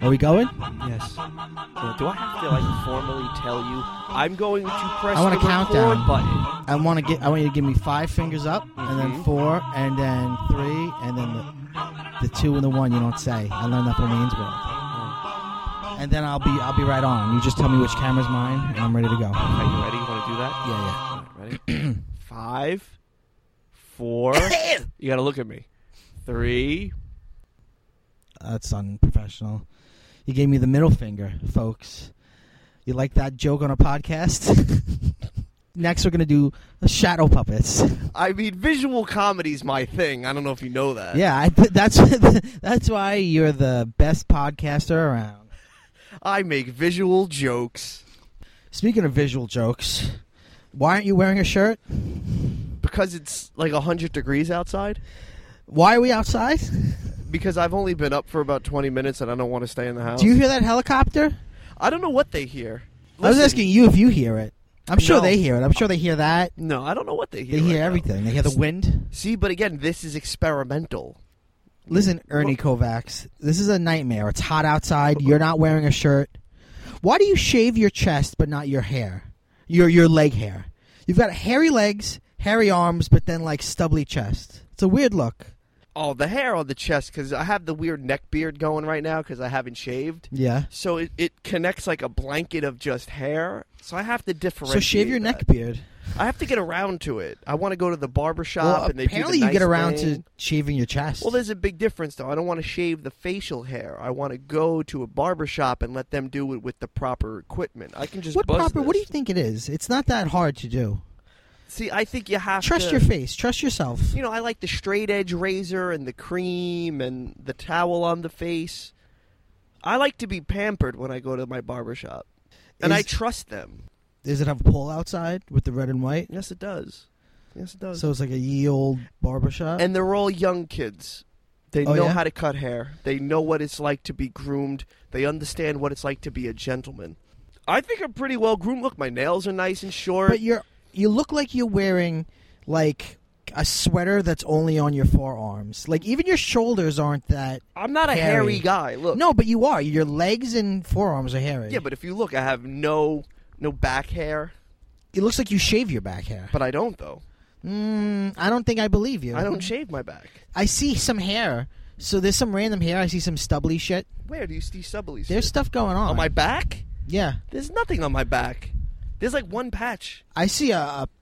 Are we going? Yes. Do I have to formally tell you? I'm going to press I want the a countdown record button. I want you to give me 5 fingers up, and then 4, and then 3, and then the 2 and the 1 you don't say. I learned that from Wayne's World. And then I'll be right on. You just tell me which camera's mine, and I'm ready to go. Okay, you ready? You want to do that? Yeah. Ready? 5, 4. You got to look at me. 3. That's unprofessional. You gave me the middle finger, folks. You like that joke on a podcast? Next, we're going to do shadow puppets. I mean, visual comedy's my thing. I don't know if you know that. Yeah, that's why you're the best podcaster around. I make visual jokes. Speaking of visual jokes, why aren't you wearing a shirt? Because it's like 100 degrees outside. Why are we outside? Because I've only been up for about 20 minutes and I don't want to stay in the house. Do you hear that helicopter? I don't know what they hear. Listen, I was asking you if you hear it. I'm sure No. they hear it. I'm sure they hear that. No, I don't know what they hear. They hear right now. everything. They hear the wind. See, but again, this is experimental. Listen, Ernie Kovacs, this is a nightmare. It's hot outside. You're not wearing a shirt. Why do you shave your chest but not your hair? Your leg hair. You've got hairy legs, hairy arms, but then like stubbly chest. It's a weird look. Oh, the hair on the chest, because I have the weird neck beard going right now because I haven't shaved. Yeah. So it connects like a blanket of just hair. So I have to differentiate. So shave your neck beard. I have to get around to it. I want to go to the barber shop Well, and they do the apparently you nice get around thing. to shaving your chest. Well, there's a big difference, though. I don't want to shave the facial hair. I want to go to a barber shop and let them do it with the proper equipment. I can just what buzz proper? this. What do you think it is? It's not that hard to do. See, I think you have Trust to... your face. Trust yourself. You know, I like the straight edge razor and the cream and the towel on the face. I like to be pampered when I go to my barber shop. And I trust them. Does it have a pole outside with the red and white? Yes, it does. Yes, it does. So it's like a ye old barbershop? And they're all young kids. They Oh, know yeah? how to cut hair. They know what it's like to be groomed. They understand what it's like to be a gentleman. I think I'm pretty well groomed. Look, my nails are nice and short. But you look like you're wearing like a sweater that's only on your forearms. Like even your shoulders aren't that I'm not a hairy guy. Look. No, but you are. Your legs and forearms are hairy. Yeah, but if you look, I have no back hair. It looks like you shave your back hair. But I don't, though. I don't think I believe you. I don't shave my back. I see some hair. So there's some random hair. I see some stubbly shit. Where do you see stubbly shit? There's stuff going on. On my back? Yeah. There's nothing on my back. There's like one patch. I see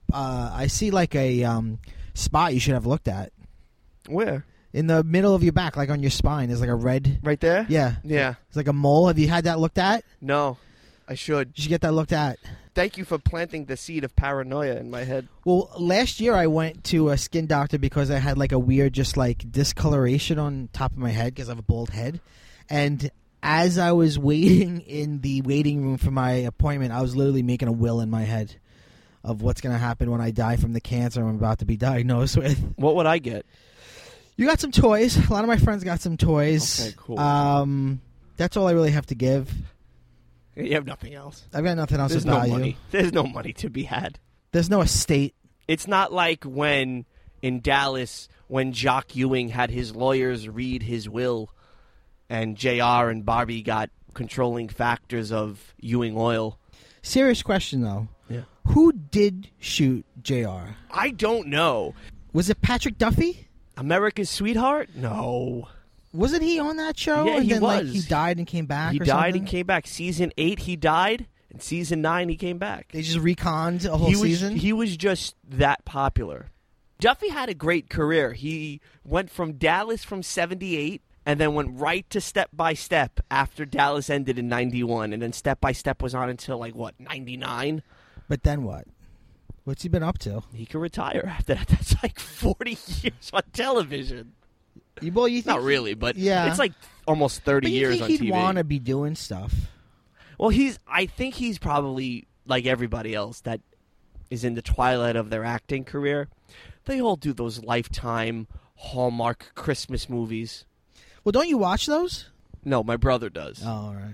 like a spot you should have looked at. Where? In the middle of your back, like on your spine. There's like a red. Right there? Yeah. Yeah. It's like a mole. Have you had that looked at? No. I should. You should get that looked at. Thank you for planting the seed of paranoia in my head. Well, last year I went to a skin doctor because I had like a weird just like discoloration on top of my head because I have a bald head. And as I was waiting in the waiting room for my appointment, I was literally making a will in my head of what's going to happen when I die from the cancer I'm about to be diagnosed with. What would I get? You got some toys. A lot of my friends got some toys. Okay, cool. That's all I really have to give. You have nothing else. I've got nothing else There's to no value. money. There's no money to be had. There's no estate. It's not like when in Dallas when Jock Ewing had his lawyers read his will and JR and Barbie got controlling factors of Ewing Oil. Serious question, though. Yeah. Who did shoot JR? I don't know. Was it Patrick Duffy? America's Sweetheart? No. Wasn't he on that show? Yeah, and he then, like, was. he died and came back He or died something? and came back. Season 8, he died. And Season 9, he came back. They just reconned a whole season? He was just that popular. Duffy had a great career. He went from Dallas from 78 and then went right to Step by Step after Dallas ended in 91. And then Step by Step was on until, 99? But then what? What's he been up to? He could retire after that. That's like 40 years on television. You think Not really, but yeah. it's like almost 30 but you years think on he'd TV. want to be doing stuff? Well, I think he's probably like everybody else that is in the twilight of their acting career. They all do those Lifetime Hallmark Christmas movies. Well, don't you watch those? No, my brother does. Oh, all right.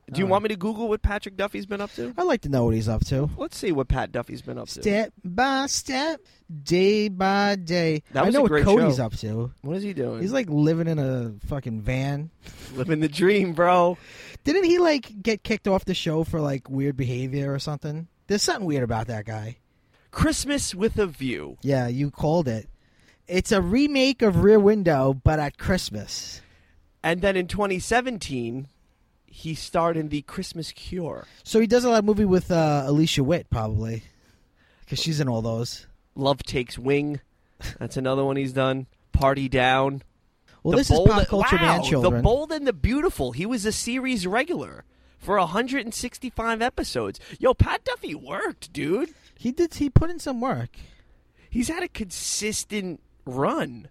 Do you want me to Google what Patrick Duffy's been up to? I'd like to know what he's up to. Let's see what Pat Duffy's been up to. Step by step, day by day. That was I know a what great Cody's show. up to. What is he doing? He's like living in a fucking van. Living the dream, bro. Didn't he like get kicked off the show for like weird behavior or something? There's something weird about that guy. Christmas with a View. Yeah, you called it. It's a remake of Rear Window, but at Christmas. And then in 2017, he starred in The Christmas Cure. So he does a lot of movie with Alicia Witt, probably, because she's in all those. Love Takes Wing. That's another one he's done. Party Down. Well, this is Pop Culture Man Children. The Bold and the Beautiful. He was a series regular for 165 episodes. Yo, Pat Duffy worked, dude. He did. He put in some work. He's had a consistent run.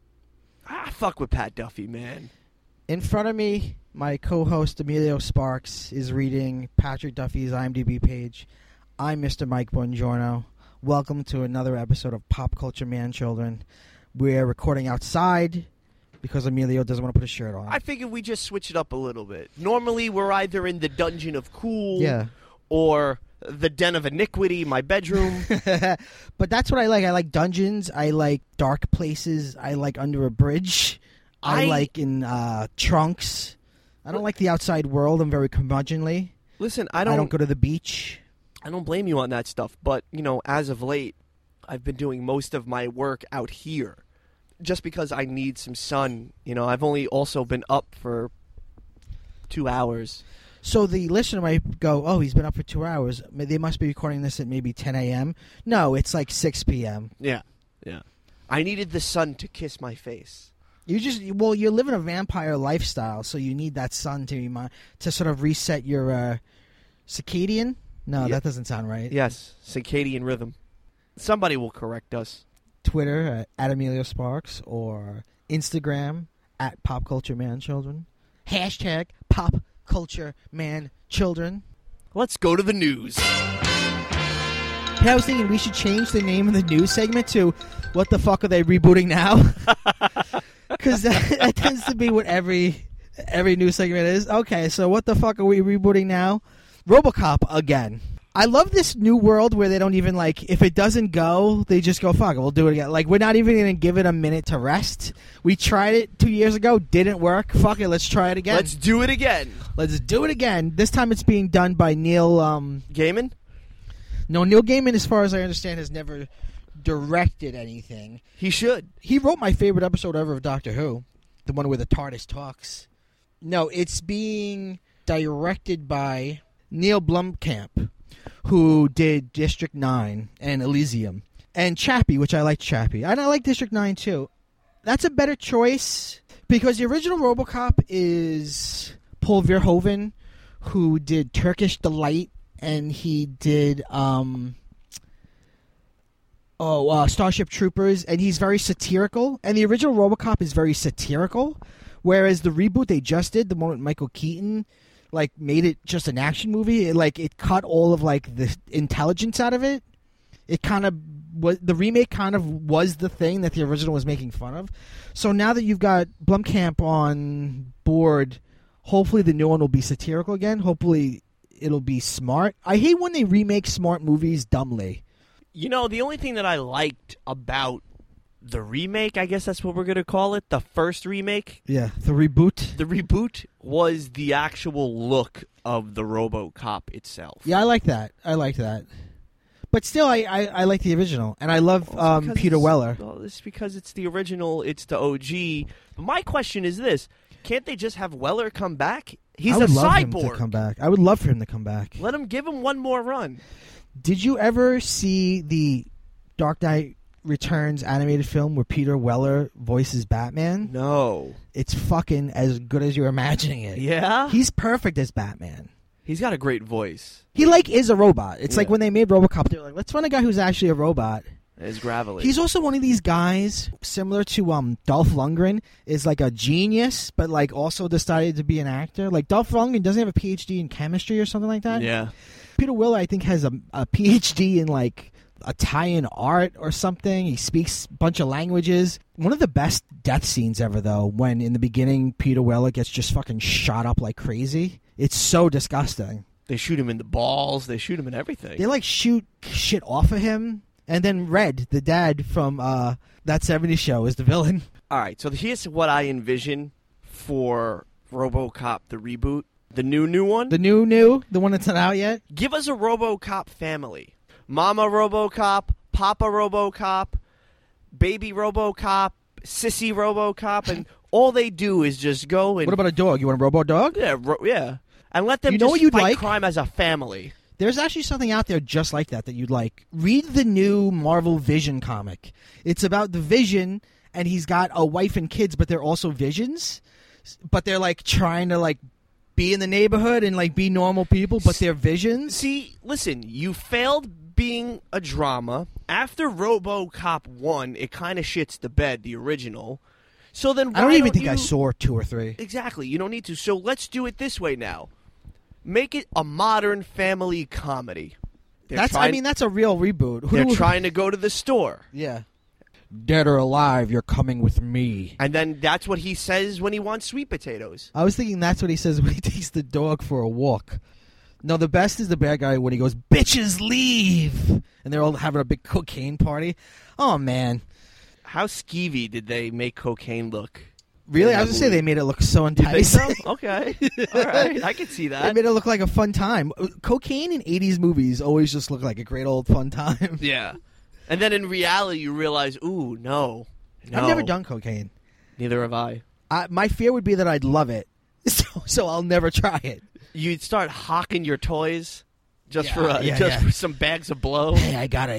I fuck with Pat Duffy, man. In front of me, my co-host Emilio Sparks is reading Patrick Duffy's IMDb page. I'm Mr. Mike Bongiorno. Welcome to another episode of Pop Culture Man Children. We're recording outside because Emilio doesn't want to put a shirt on. I figured we just switch it up a little bit. Normally, we're either in the Dungeon of Cool or the Den of Iniquity, my bedroom. But that's what I like. I like dungeons. I like dark places. I like under a bridge. I like in trunks. I don't like the outside world. I'm very curmudgeonly. Listen, I don't go to the beach. I don't blame you on that stuff. But, you know, as of late, I've been doing most of my work out here just because I need some sun. You know, I've only also been up for 2 hours. So the listener might go, oh, he's been up for 2 hours. They must be recording this at maybe 10 a.m. No, it's like 6 p.m. Yeah. I needed the sun to kiss my face. You're living a vampire lifestyle, so you need that sun to sort of reset your circadian. No, that doesn't sound right. Yes, circadian rhythm. Somebody will correct us. Twitter at Emilio Sparks or Instagram at Pop Culture Man Children. Hashtag Pop Culture Man Children. Let's go to the news. I was thinking we should change the name of the news segment to "What the fuck are they rebooting now?" Because that tends to be what every news segment is. Okay, so what the fuck are we rebooting now? RoboCop again. I love this new world where they don't even, like, if it doesn't go, they just go, fuck it, we'll do it again. Like, we're not even going to give it a minute to rest. We tried it 2 years ago, didn't work. Fuck it, let's try it again. Let's do it again. Let's do it again. This time it's being done by Neil... Gaiman? No, Neil Gaiman, as far as I understand, has never directed anything. He should. He wrote my favorite episode ever of Doctor Who, the one where the TARDIS talks. No, it's being directed by Neil Blomkamp, who did District 9 and Elysium. And Chappie, which I like Chappie. And I like District 9, too. That's a better choice, because the original RoboCop is Paul Verhoeven, who did Turkish Delight, and he did Starship Troopers, and he's very satirical. And the original RoboCop is very satirical, whereas the reboot they just did, the one with Michael Keaton, like, made it just an action movie. It cut all of, like, the intelligence out of it. It kind of was, the remake kind of was the thing that the original was making fun of. So now that you've got Blomkamp on board, hopefully the new one will be satirical again. Hopefully it'll be smart. I hate when they remake smart movies dumbly. You know, the only thing that I liked about the remake, I guess that's what we're going to call it, the first remake. Yeah, the reboot. The reboot was the actual look of the RoboCop itself. Yeah, I like that. But still, I like the original, and I love Peter Weller. Well, it's because it's the original, it's the OG. But my question is this. Can't they just have Weller come back? He's a cyborg. I would love him to come back. I would love for him to come back. Give him one more run. Did you ever see the Dark Knight Returns animated film where Peter Weller voices Batman? No. It's fucking as good as you're imagining it. Yeah? He's perfect as Batman. He's got a great voice. He, is a robot. It's like when they made RoboCop, they were like, let's find a guy who's actually a robot. It's gravelly. He's also one of these guys, similar to Dolph Lundgren, is like a genius, but like also decided to be an actor. Like Dolph Lundgren doesn't have a PhD in chemistry or something like that. Yeah. Peter Weller, I think, has a PhD in like Italian art or something. He speaks a bunch of languages. One of the best death scenes ever, though, when in the beginning Peter Weller gets just fucking shot up like crazy. It's so disgusting. They shoot him in the balls. They shoot him in everything. They like shoot shit off of him. And then Red, the dad from That 70s Show, is the villain. All right, so here's what I envision for RoboCop, the reboot. The new one? The new? The one that's not out yet? Give us a RoboCop family. Mama RoboCop, Papa RoboCop, Baby RoboCop, Sissy RoboCop, and all they do is just go and... What about a dog? You want a robo dog? Yeah, yeah. And let them You know just what you'd fight like? crime as a family. There's actually something out there just like that you'd like. Read the new Marvel Vision comic. It's about the Vision, and he's got a wife and kids, but they're also Visions. But they're like trying to like be in the neighborhood and like be normal people, but they're Visions. See, listen, you failed being a drama. After RoboCop 1, it kind of shits the bed, the original. So then why I don't even think you... I saw 2 or 3. Exactly. You don't need to. So let's do it this way now. Make it a modern family comedy. That's a real reboot. They're trying to go to the store. Yeah. Dead or alive, you're coming with me. And then that's what he says when he wants sweet potatoes. I was thinking that's what he says when he takes the dog for a walk. No, the best is the bad guy when he goes, "Bitches leave!" And they're all having a big cocaine party. Oh, man. How skeevy did they make cocaine look? Really? I was going to say they made it look so enticing. So? Okay. All right. I can see that. They made it look like a fun time. Cocaine in 80s movies always just look like a great old fun time. Yeah. And then in reality, you realize, ooh, no. I've never done cocaine. Neither have I. My fear would be that I'd love it, so I'll never try it. You'd start hawking your toys just Yeah, for some bags of blow. Hey, I got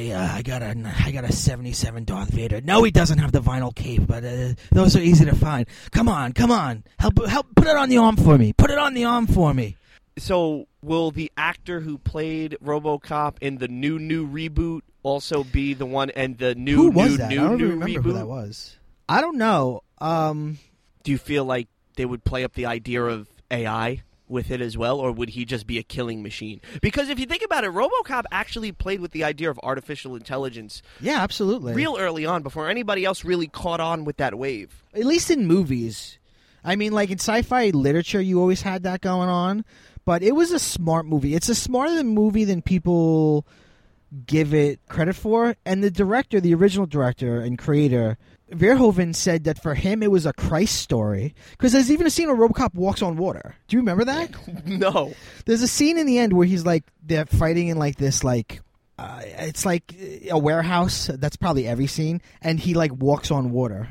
a 77 Darth Vader. No, he doesn't have the vinyl cape, but those are easy to find. Come on, help, put it on the arm for me. Put it on the arm for me. So, will the actor who played RoboCop in the new reboot also be the one and the Who was that? I don't new even remember reboot? who that was. I don't know. Do you feel like they would play up the idea of AI with it as well, or would he just be a killing machine? Because if you think about it, RoboCop actually played with the idea of artificial intelligence Yeah, absolutely. real early on before anybody else really caught on with that wave. At least in movies. I mean, like in sci-fi literature, you always had that going on. But it was a smart movie. It's a smarter movie than people give it credit for. And the director, the original director and creator, Verhoeven, said that for him it was a Christ story. Because there's even a scene where RoboCop walks on water. Do you remember that? No. There's a scene in the end where he's like, they're fighting in like this, like, it's like a warehouse. That's probably every scene. And he like walks on water.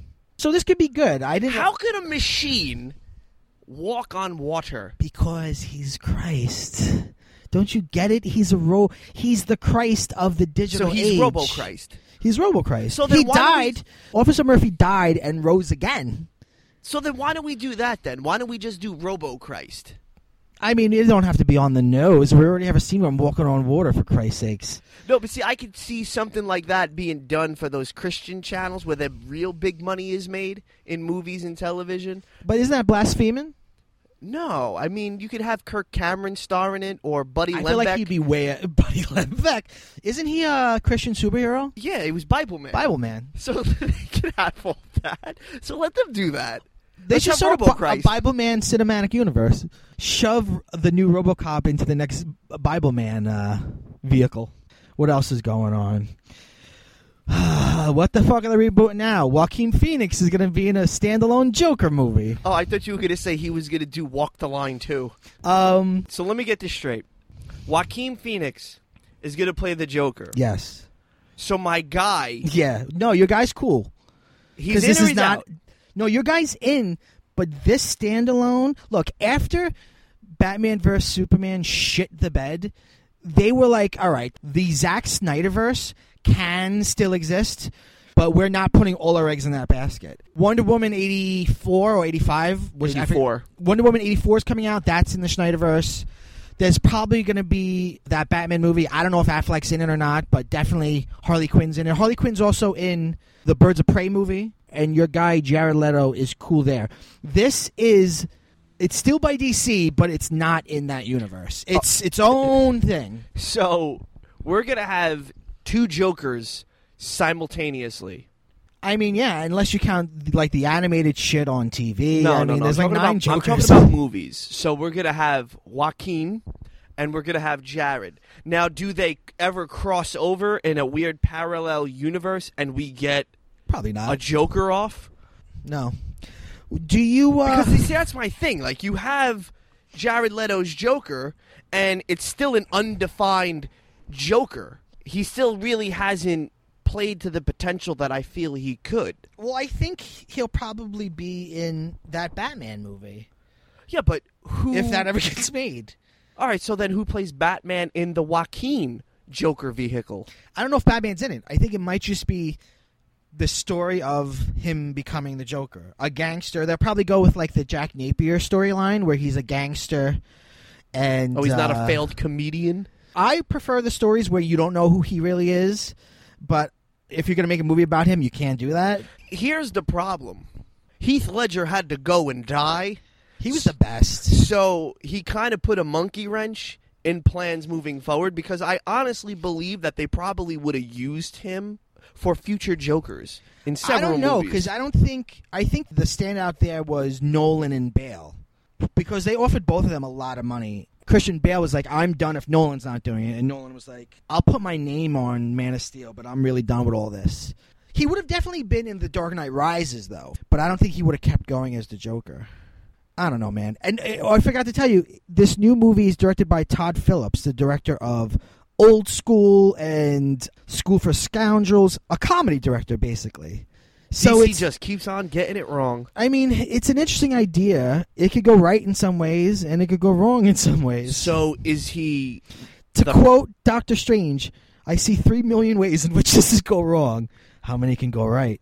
So this could be good. How could a machine walk on water? Because he's Christ. Don't you get it? He's the Christ of the digital age. So he's Robo-Christ. He's Robo-Christ. So then he died. Officer Murphy died and rose again. So then why don't we do that then? Why don't we just do Robo-Christ? I mean, it don't have to be on the nose. We already have a scene where I'm walking on water, for Christ's sakes. No, but see, I could see something like that being done for those Christian channels where the real big money is made in movies and television. But isn't that blaspheming? No, I mean, you could have Kirk Cameron star in it or Buddy Lembeck. I feel like he'd be Buddy Lembeck. Isn't he a Christian superhero? Yeah, he was Bible Man. Bible Man. So they could have all that. So let them do that. They should start a Bible Man cinematic universe. Shove the new RoboCop into the next Bible Man vehicle. What else is going on? What the fuck are they rebooting now? Joaquin Phoenix is going to be in a standalone Joker movie. Oh, I thought you were going to say he was going to do Walk the Line too. So let me get this straight. Joaquin Phoenix is going to play the Joker. Yes. So my guy... Yeah. No, your guy's cool. He's in or he's out? No, your guy's in, but this standalone... Look, after Batman vs. Superman shit the bed, they were like, all right, the Zack Snyderverse can still exist, but we're not putting all our eggs in that basket. Wonder Woman 84 or 85... 84. Wonder Woman 84 is coming out. That's in the Snyderverse. There's probably going to be that Batman movie. I don't know if Affleck's in it or not, but definitely Harley Quinn's in it. Harley Quinn's also in the Birds of Prey movie, and your guy Jared Leto is cool there. It's still by DC, but it's not in that universe. It's its own thing. So we're going to have two Jokers simultaneously. I mean, yeah, unless you count like the animated shit on TV. No, I mean, there's like 9 Jokers. I'm talking about movies. So we're going to have Joaquin and we're going to have Jared. Now, do they ever cross over in a weird parallel universe and we get Probably not. a Joker off? No. Do you... Because, you see, that's my thing. Like, you have Jared Leto's Joker, and it's still an undefined Joker. He still really hasn't played to the potential that I feel he could. Well, I think he'll probably be in that Batman movie. Yeah, but who... If that ever gets made. All right, so then who plays Batman in the Joaquin Joker vehicle? I don't know if Batman's in it. I think it might just be the story of him becoming the Joker. A gangster. They'll probably go with like the Jack Napier storyline where he's a gangster and... Oh, he's not a failed comedian? I prefer the stories where you don't know who he really is, but if you're going to make a movie about him, you can't do that. Here's the problem. Heath Ledger had to go and die. He was the best. So he kind of put a monkey wrench in plans moving forward because I honestly believe that they probably would have used him for future Jokers in several I don't know, movies. because I think the standout there was Nolan and Bale, because they offered both of them a lot of money. Christian Bale was like, I'm done if Nolan's not doing it. And Nolan was like, I'll put my name on Man of Steel, but I'm really done with all this. He would have definitely been in The Dark Knight Rises, though. But I don't think he would have kept going as the Joker. I don't know, man. And I forgot to tell you, this new movie is directed by Todd Phillips, the director of Old School and School for Scoundrels, a comedy director, basically. So DC just keeps on getting it wrong. I mean, it's an interesting idea. It could go right in some ways, and it could go wrong in some ways. So is he... To quote Doctor Strange, I see 3 million ways in which this could go wrong. How many can go right?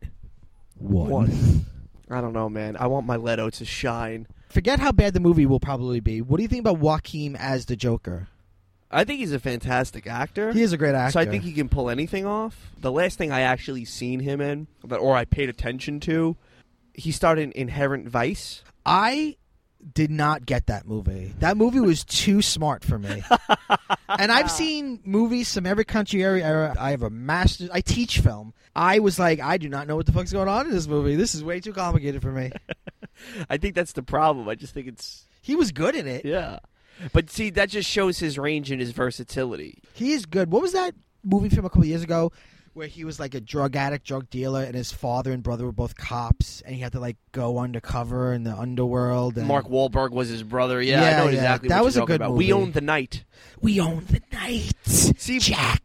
One. I don't know, man. I want my Leto to shine. Forget how bad the movie will probably be. What do you think about Joaquin as the Joker? I think he's a fantastic actor. He is a great actor. So I think he can pull anything off. The last thing I actually seen him in, or I paid attention to, he starred in Inherent Vice. I did not get that movie. That movie was too smart for me. And I've seen movies from every country area. I have a master's. I teach film. I was like, I do not know what the fuck's going on in this movie. This is way too complicated for me. I think that's the problem. I just think it's... He was good in it. Yeah. But see, that just shows his range and his versatility. He is good. What was that movie from a couple years ago where he was like a drug addict, drug dealer, and his father and brother were both cops, and he had to like go undercover in the underworld? And... Mark Wahlberg was his brother. Yeah, I know exactly that what was you're a good talking about. movie. We Own the Night. We own the night. See, Jack.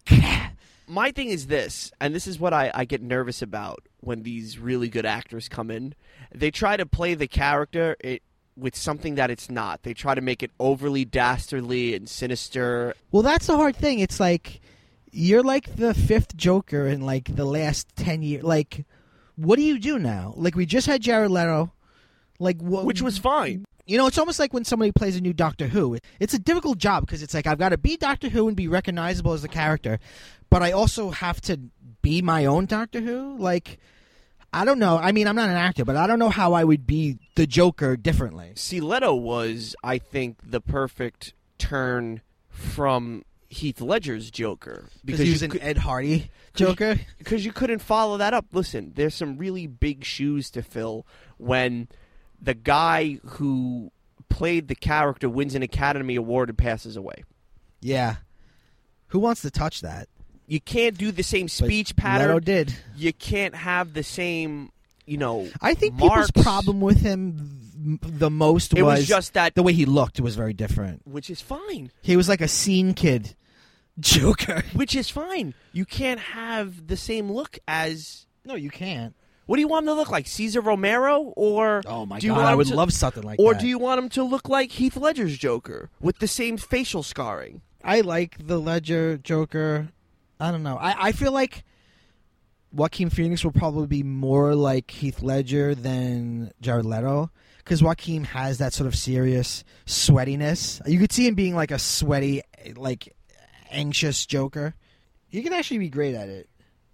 My thing is this, and this is what I get nervous about when these really good actors come in. They try to play the character with something that it's not. They try to make it overly dastardly and sinister. Well, that's the hard thing. It's like, you're like the 5th Joker in like the last 10 years. Like, what do you do now? Like, we just had Jared Leto. Like, Which was fine. You know, it's almost like when somebody plays a new Doctor Who. It's a difficult job because it's like, I've got to be Doctor Who and be recognizable as the character, but I also have to be my own Doctor Who. Like, I don't know. I mean, I'm not an actor, but I don't know how I would be the Joker differently. See, Leto was, I think, the perfect turn from Heath Ledger's Joker. Because he was an Ed Hardy Joker? Because you couldn't follow that up. Listen, there's some really big shoes to fill when the guy who played the character wins an Academy Award and passes away. Yeah. Who wants to touch that? You can't do the same speech pattern. Leto did. You can't have the same, I think marks. people's problem with him the most was just that the way he looked was very different. Which is fine. He was like a scene kid Joker. Which is fine. You can't have the same look as... No, you can't. What do you want him to look like? Cesar Romero? Or oh my do you God, want I him would to, love something like or that. Or do you want him to look like Heath Ledger's Joker with the same facial scarring? I like the Ledger Joker. I don't know. I feel like Joaquin Phoenix will probably be more like Heath Ledger than Jared Leto, because Joaquin has that sort of serious sweatiness. You could see him being like a sweaty, like anxious Joker. He can actually be great at it.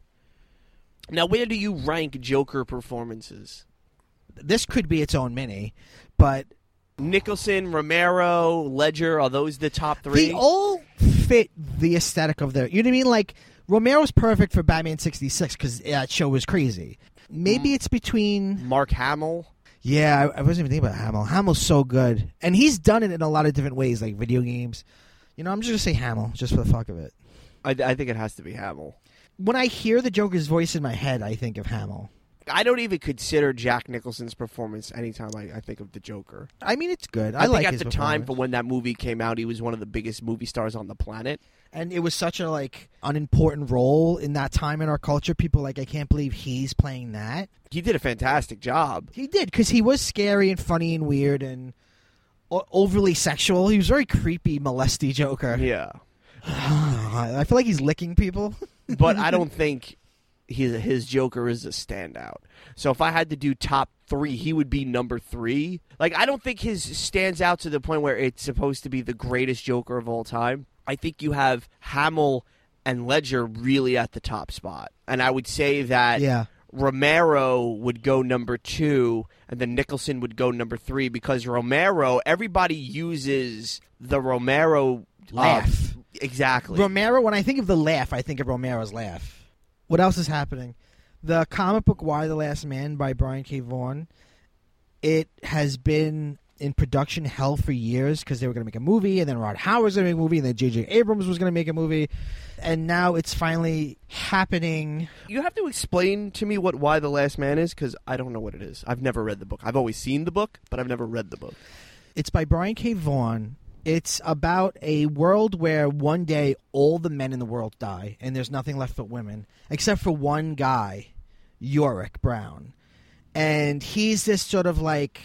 Now, where do you rank Joker performances? This could be its own mini, but Nicholson, Romero, Ledger, are those the top three? They all fit the aesthetic of their... You know what I mean? Like, Romero's perfect for Batman 66 because that show was crazy. Maybe it's between... Mark Hamill. Yeah, I wasn't even thinking about Hamill. Hamill's so good. And he's done it in a lot of different ways, like video games. You know, I'm just going to say Hamill, just for the fuck of it. I think it has to be Hamill. When I hear the Joker's voice in my head, I think of Hamill. I don't even consider Jack Nicholson's performance anytime I think of the Joker. I mean, it's good. I like think his at the time performance. for when that movie came out, he was one of the biggest movie stars on the planet. And it was such a unimportant role in that time in our culture. People I can't believe he's playing that. He did a fantastic job. He did, because he was scary and funny and weird and overly sexual. He was very creepy, molesty Joker. Yeah. I feel like he's licking people. But I don't think his Joker is a standout. So if I had to do top 3, he would be number 3. I don't think his stands out to the point where it's supposed to be the greatest Joker of all time. I think you have Hamill and Ledger really at the top spot. And I would say that Romero would go number 2, and then Nicholson would go number 3, because Romero, everybody uses the Romero laugh. Exactly. Romero, when I think of the laugh, I think of Romero's laugh. What else is happening? The comic book Y the Last Man by Brian K. Vaughan, it has been in production hell for years because they were going to make a movie, and then Rod Howard was going to make a movie, and then J.J. Abrams was going to make a movie, and now it's finally happening. You have to explain to me what Y the Last Man is, because I don't know what it is. I've never read the book. I've always seen the book, but I've never read the book. It's by Brian K. Vaughan. It's about a world where one day all the men in the world die, and there's nothing left but women, except for one guy, Yorick Brown. And he's this sort of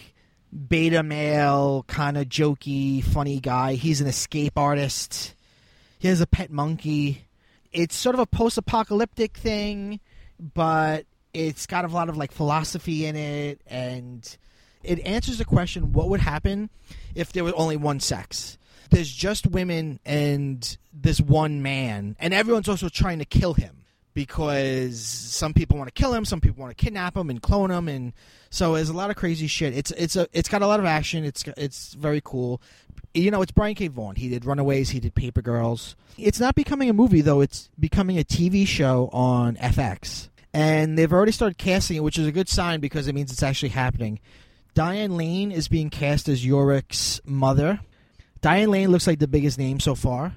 beta male, kind of jokey, funny guy. He's an escape artist. He has a pet monkey. It's sort of a post-apocalyptic thing, but it's got a lot of philosophy in it, and it answers the question, what would happen if there was only one sex? There's just women and this one man, and everyone's also trying to kill him because some people want to kill him, some people want to kidnap him and clone him, and so there's a lot of crazy shit. It's got a lot of action. It's very cool. It's Brian K. Vaughan. He did Runaways. He did Paper Girls. It's not becoming a movie, though. It's becoming a TV show on FX. And they've already started casting it, which is a good sign because it means it's actually happening. Diane Lane is being cast as Yorick's mother. Diane Lane looks like the biggest name so far.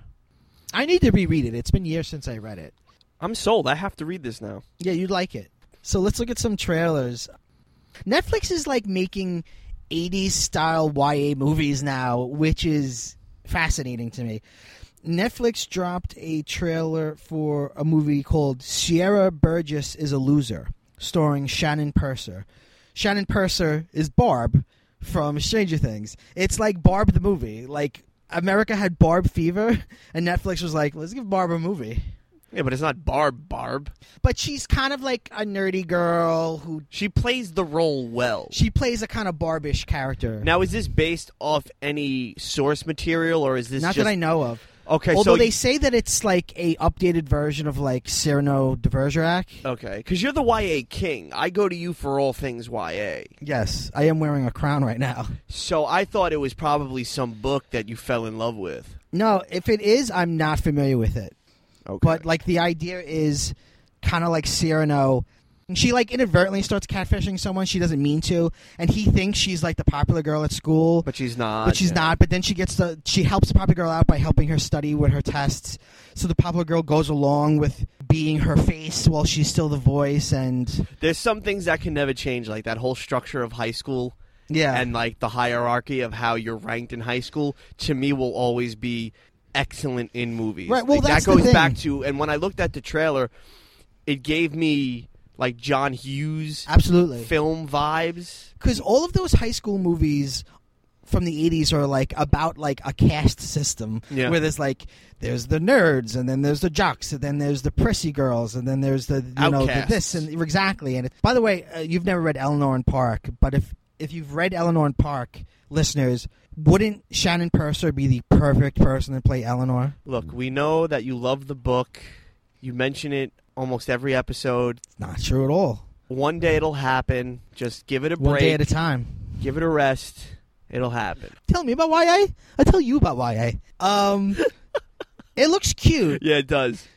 I need to reread it. It's been years since I read it. I'm sold. I have to read this now. Yeah, you'd like it. So let's look at some trailers. Netflix is making 80s style YA movies now, which is fascinating to me. Netflix dropped a trailer for a movie called Sierra Burgess is a Loser, starring Shannon Purser. Shannon Purser is Barb from Stranger Things. It's like Barb the movie. America had Barb fever, and Netflix was like, let's give Barb a movie. Yeah, but it's not Barb. But she's kind of like a nerdy girl who... She plays the role well. She plays a kind of Barbish character. Now, is this based off any source material, or is this Not just... that I know of. Okay, Although so... they say that it's a updated version of Cyrano de Bergerac. Okay, because you're the YA king. I go to you for all things YA. Yes, I am wearing a crown right now. So I thought it was probably some book that you fell in love with. No, if it is, I'm not familiar with it. Okay. But the idea is kind of like Cyrano. And she inadvertently starts catfishing someone she doesn't mean to, and he thinks she's the popular girl at school. But she's not. But she's not. But then she helps the popular girl out by helping her study with her tests. So the popular girl goes along with being her face while she's still the voice. And there's some things that can never change, like that whole structure of high school. Yeah. And the hierarchy of how you're ranked in high school, to me, will always be excellent in movies. Right. Well, that's that goes the thing. back to, and when I looked at the trailer, it gave me John Hughes absolutely film vibes. Because all of those high school movies from the 80s are about a caste system where there's there's the nerds, and then there's the jocks, and then there's the prissy girls, and then there's the the this, and exactly. And by the way, you've never read Eleanor and Park, but if you've read Eleanor and Park, listeners, wouldn't Shannon Purser be the perfect person to play Eleanor? Look, we know that you love the book. You mention it almost every episode. Not true at all. One day it'll happen. Just give it a break. One day at a time. Give it a rest. It'll happen. Tell me about YA. I'll tell you about YA. It looks cute. Yeah, it does.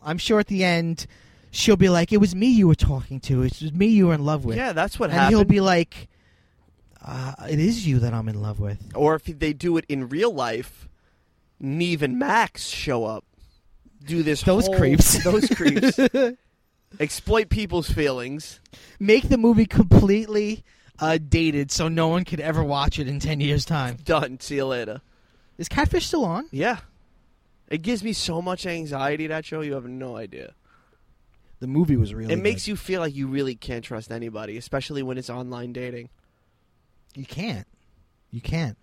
I'm sure at the end she'll be like, it was me you were talking to. It was me you were in love with. Yeah, that's what and happened. he'll be like, it is you that I'm in love with. Or if they do it in real life, Neve and Max show up. Do this Those whole- creeps. Those creeps. Exploit people's feelings. Make the movie completely dated so no one could ever watch it in 10 years' time. Done. See you later. Is Catfish still on? Yeah. It gives me so much anxiety, that show, you have no idea. The movie was really It makes you feel like you really can't trust anybody, especially when it's online dating. You can't. You can't.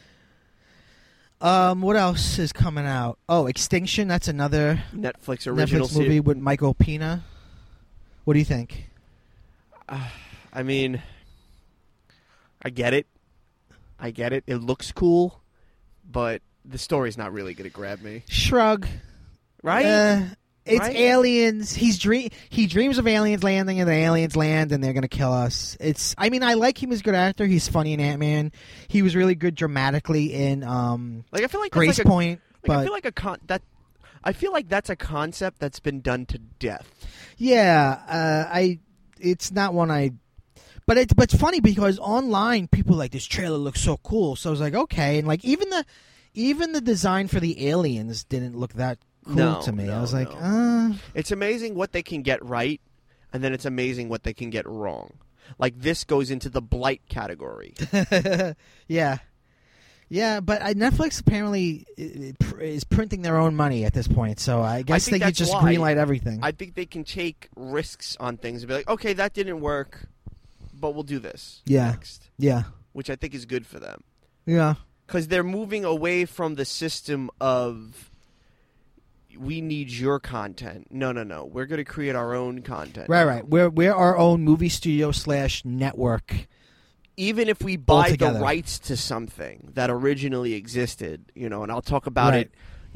What else is coming out? Oh, Extinction. That's another Netflix original Netflix movie with Michael Pena. What do you think? I mean, I get it. It looks cool, but the story's not really going to grab me. Shrug. Right? It's Right? aliens. He dreams of aliens landing, and the aliens land, and they're gonna kill us. I like him as a good actor. He's funny in Ant-Man. He was really good dramatically in Like I feel like Grace that's like Point. I feel like that's a concept that's been done to death. Yeah, it's not one but it's funny because online people are like, this trailer looks so cool. So I was like, okay, and like even the design for the aliens didn't look that cool to me. I was like, It's amazing what they can get right, and then it's amazing what they can get wrong. Like this goes into the blight category. yeah. Yeah, but Netflix apparently is printing their own money at this point, so I guess they could just greenlight everything. I think they can take risks on things and be like, okay, that didn't work, but we'll do this next. Yeah. Which I think is good for them. Yeah. Because they're moving away from the system of, we need your content. No. We're going to create our own content. Right. We're our own movie studio / network. Even if we buy the Altogether. rights to something that originally existed, and I'll talk about it,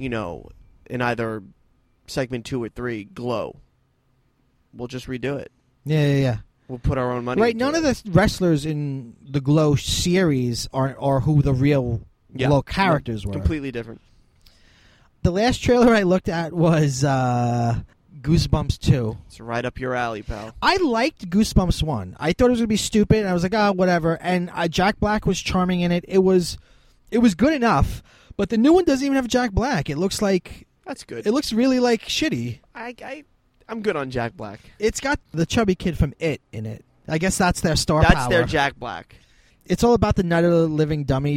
in either segment 2 or 3, Glow. We'll just redo it. Yeah. We'll put our own money Right, into none it. of the wrestlers in the Glow series are who the real Glow characters were. Completely different. The last trailer I looked at was Goosebumps 2. It's right up your alley, pal. I liked Goosebumps 1. I thought it was going to be stupid, and I was like, whatever. And Jack Black was charming in it. It was good enough, but the new one doesn't even have Jack Black. It looks like... That's good. It looks really, like, shitty. I'm good on Jack Black. It's got the chubby kid from It in it. I guess that's their star power. That's their Jack Black. It's all about the Night of the Living Dummy.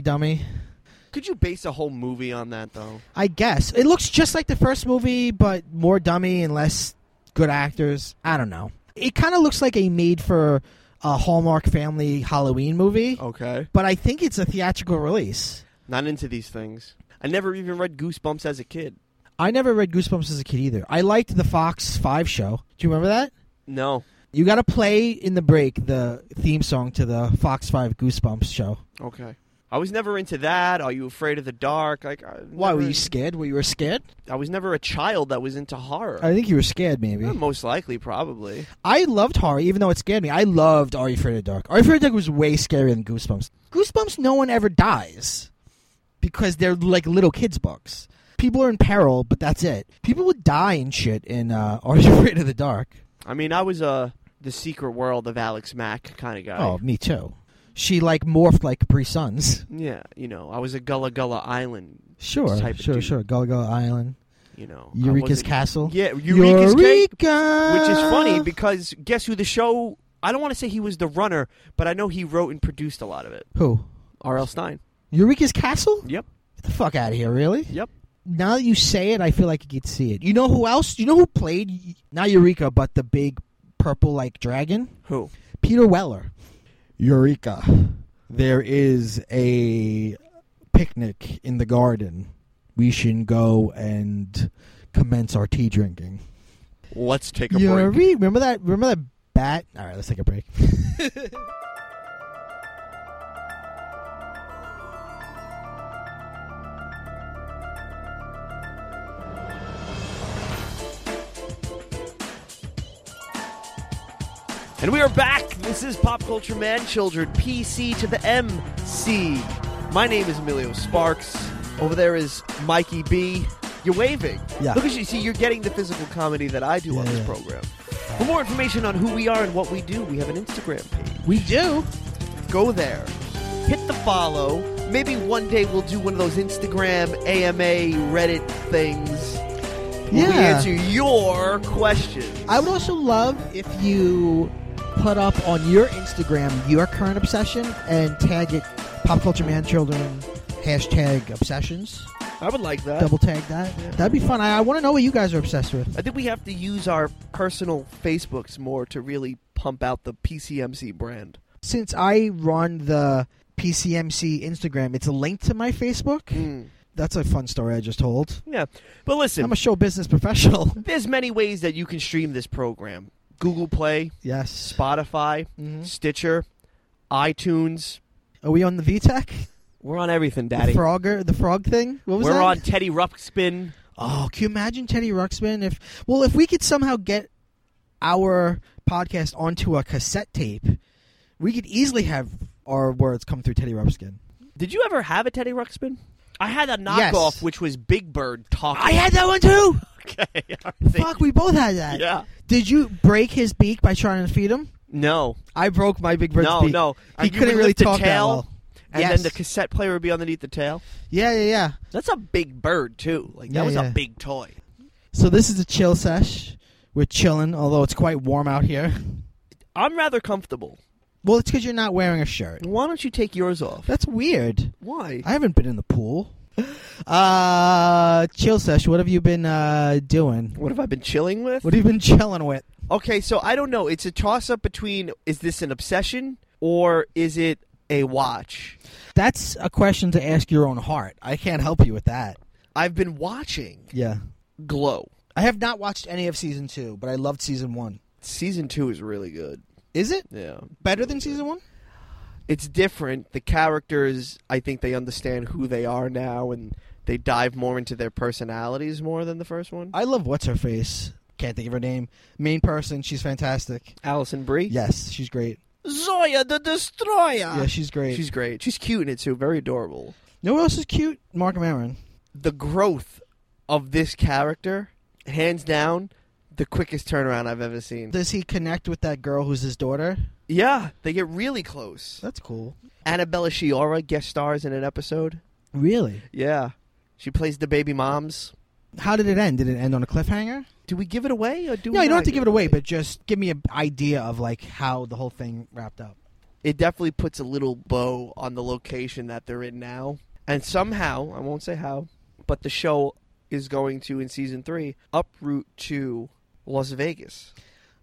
Could you base a whole movie on that, though? I guess. It looks just like the first movie, but more dummy and less good actors. I don't know. It kind of looks like a made-for Hallmark family Halloween movie, Okay. but I think it's a theatrical release. Not into these things. I never even read Goosebumps as a kid. I never read Goosebumps as a kid either. I liked the Fox 5 show. Do you remember that? No. You got to play in the break the theme song to the Fox 5 Goosebumps show. Okay. I was never into that. Are You Afraid of the Dark? Why, were you scared? You were scared? I was never a child that was into horror. I think you were scared, maybe. Most likely, probably. I loved horror, even though it scared me. I loved Are You Afraid of the Dark. Are You Afraid of the Dark was way scarier than Goosebumps. Goosebumps, no one ever dies because they're like little kids' books. People are in peril, but that's it. People would die and shit in Are You Afraid of the Dark. I mean, I was the Secret World of Alex Mack kind of guy. Oh, me too. She morphed like Capri Suns. Yeah, I was a Gullah Gullah Island Sure. Gullah Gullah Island. Eureka's Castle. Yeah, Eureka's Eureka! Which is funny because guess who the show... I don't want to say he was the runner, but I know he wrote and produced a lot of it. Who? R.L. Stein. Eureka's Castle? Yep. Get the fuck out of here, really? Yep. Now that you say it, I feel like you could see it. You know who else? You know who played, not Eureka, but the big purple, dragon? Who? Peter Weller. Eureka. There is a picnic in the garden. We should go and commence our tea drinking. Let's take a break. Remember that bat? All right, let's take a break. And we are back. This is Pop Culture Man Children, PC to the MC. My name is Emilio Sparks. Over there is Mikey B. You're waving. Yeah. Look at you. See, you're getting the physical comedy that I do on this program. For more information on who we are and what we do, we have an Instagram page. We do. Go there. Hit the follow. Maybe one day we'll do one of those Instagram, AMA, Reddit things. Yeah. We answer your questions. I would also love if you put up on your Instagram your current obsession and tag it Pop Culture Man Children #obsessions. I would like that. Double tag that. Yeah. That'd be fun. I want to know what you guys are obsessed with. I think we have to use our personal Facebooks more to really pump out the PCMC brand. Since I run the PCMC Instagram, it's a link to my Facebook. That's a fun story I just told. Yeah. But listen, I'm a show business professional. there's many ways that you can stream this program. Google Play, Yes. Spotify, Stitcher, iTunes. Are we on the VTech? We're on everything, Daddy. The frog thing? What was that? We're on Teddy Ruxpin. Oh, can you imagine Teddy Ruxpin? If we could somehow get our podcast onto a cassette tape, we could easily have our words come through Teddy Ruxpin. Did you ever have a Teddy Ruxpin? I had a knockoff, Yes. which was Big Bird talking. I had that one too! Okay. all right. Fuck, we both had that. Yeah. Did you break his beak by trying to feed him? No. I broke my Big Bird's beak. No. He You couldn't would really lift the talk that tail, well. And Yes. then the cassette player would be underneath the tail. Yeah. That's a big bird, too. Like, that Yeah, was yeah. a big toy. So this is a chill sesh. We're chilling, although it's quite warm out here. I'm rather comfortable. Well, it's because you're not wearing a shirt. Why don't you take yours off? That's weird. Why? I haven't been in the pool. Chill sesh, what have you been doing? What have I been chilling with? What have you been chilling with? Okay, so I don't know. It's a toss-up between, is this an obsession or is it a watch? That's a question to ask your own heart. I can't help you with that. I've been watching Yeah. Glow. I have not watched any of Season 2, but I loved Season 1. Season 2 is really good. Is it? Yeah. Better than Season 1? It's different. The characters, I think they understand who they are now, and they dive more into their personalities more than the first one. I love What's-Her-Face. Can't think of her name. Main person, she's fantastic. Allison Brie? Yes, she's great. Zoya the Destroyer! Yeah, she's great. She's great. She's cute in it, too. Very adorable. You know who else is cute? Mark Maron. The growth of this character, hands down, the quickest turnaround I've ever seen. Does he connect with that girl who's his daughter? Yeah, they get really close. That's cool. Annabella Sciorra guest stars in an episode. Really? Yeah. She plays the baby moms. How did it end? Did it end on a cliffhanger? Do we give it away? Or do No, we you don't not have to give it away, but just give me an idea of like how the whole thing wrapped up. It definitely puts a little bow on the location that they're in now. And somehow, I won't say how, but the show is going to, in Season 3, uproot to Las Vegas.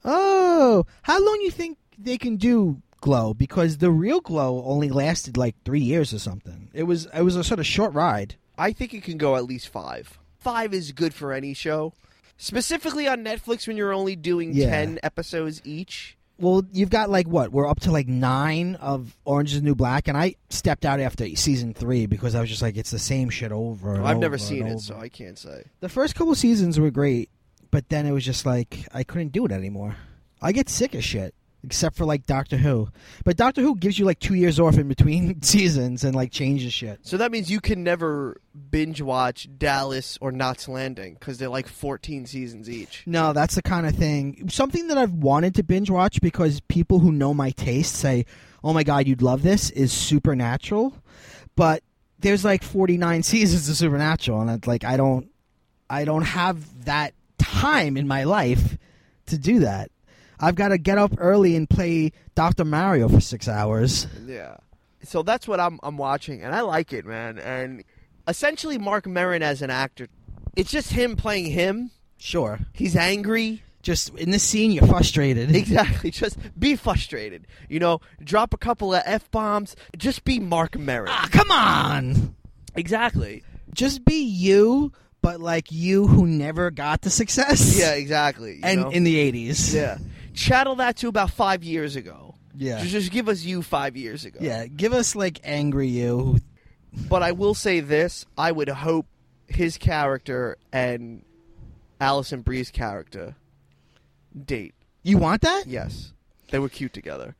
Oh, how long do you think they can do Glow? Because the real Glow only lasted like 3 years or something. It was a sort of short ride. I think it can go at least 5. 5 is good for any show. Specifically on Netflix when you're only doing 10 episodes each. Well, you've got like what? We're up to like 9 of Orange is the New Black, and I stepped out after Season 3 because I was just like, it's the same shit over and I've over never and seen over. it, so I can't say. The first couple seasons were great, but then it was just like, I couldn't do it anymore. I get sick of shit. Except for like Doctor Who. But Doctor Who gives you like 2 years off in between seasons and like changes shit. So that means you can never binge watch Dallas or Knots Landing because they're like 14 seasons each. No, that's the kind of thing. Something that I've wanted to binge watch because people who know my taste say, oh my God, you'd love this, is Supernatural. But there's like 49 seasons of Supernatural, and it's like I don't have that time in my life to do that. I've got to get up early and play Dr. Mario for 6 hours. Yeah. So that's what I'm watching, and I like it, man. And essentially Mark Maron as an actor, it's just him playing him. Sure. He's angry. Just in this scene, you're frustrated. Exactly. Just be frustrated. You know, drop a couple of F-bombs. Just be Mark Maron. Ah, come on! Exactly. Just be you, but like you who never got the success. Yeah, exactly. You And know? in the 80s. Yeah. Channel that to about 5 years ago. Yeah. Just give us you 5 years ago. Yeah, give us like angry you. But I will say this. I would hope his character and Allison Brie's character date. You want that? Yes. They were cute together.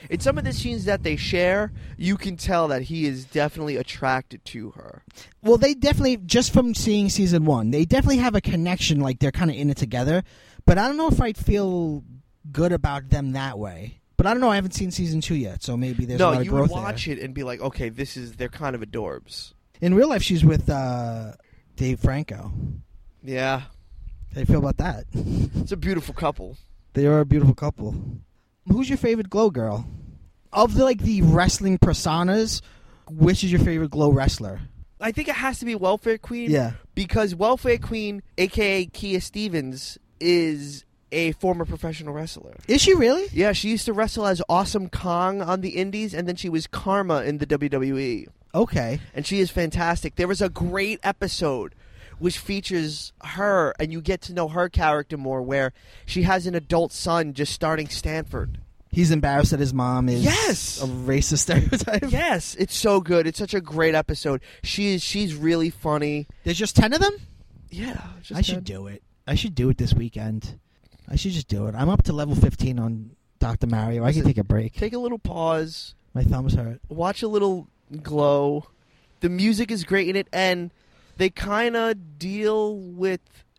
In some of the scenes that they share, you can tell that he is definitely attracted to her. Well, they definitely, just from seeing season 1, they definitely have a connection, like they're kind of in it together. But I don't know if I'd feel good about them that way. But I don't know, I haven't seen season 2 yet, so maybe there's a lot of growth there. No, you would watch it and be like, okay, they're kind of adorbs. In real life, she's with Dave Franco. Yeah. How do you feel about that? It's a beautiful couple. They are a beautiful couple. Who's your favorite Glow girl? Of the wrestling personas, which is your favorite Glow wrestler? I think it has to be Welfare Queen. Yeah. Because Welfare Queen, a.k.a. Kia Stevens, is a former professional wrestler. Is she really? Yeah, she used to wrestle as Awesome Kong on the Indies, and then she was Karma in the WWE. Okay. And she is fantastic. There was a great episode which features her, and you get to know her character more, where she has an adult son just starting Stanford. He's embarrassed that his mom is a racist stereotype. Yes, it's so good. It's such a great episode. She's really funny. There's just 10 of them? Yeah. I should do it. I should do it this weekend. I should just do it. I'm up to level 15 on Dr. Mario. I can take a break. Take a little pause. My thumbs hurt. Watch a little Glow. The music is great in it, and they kind of deal with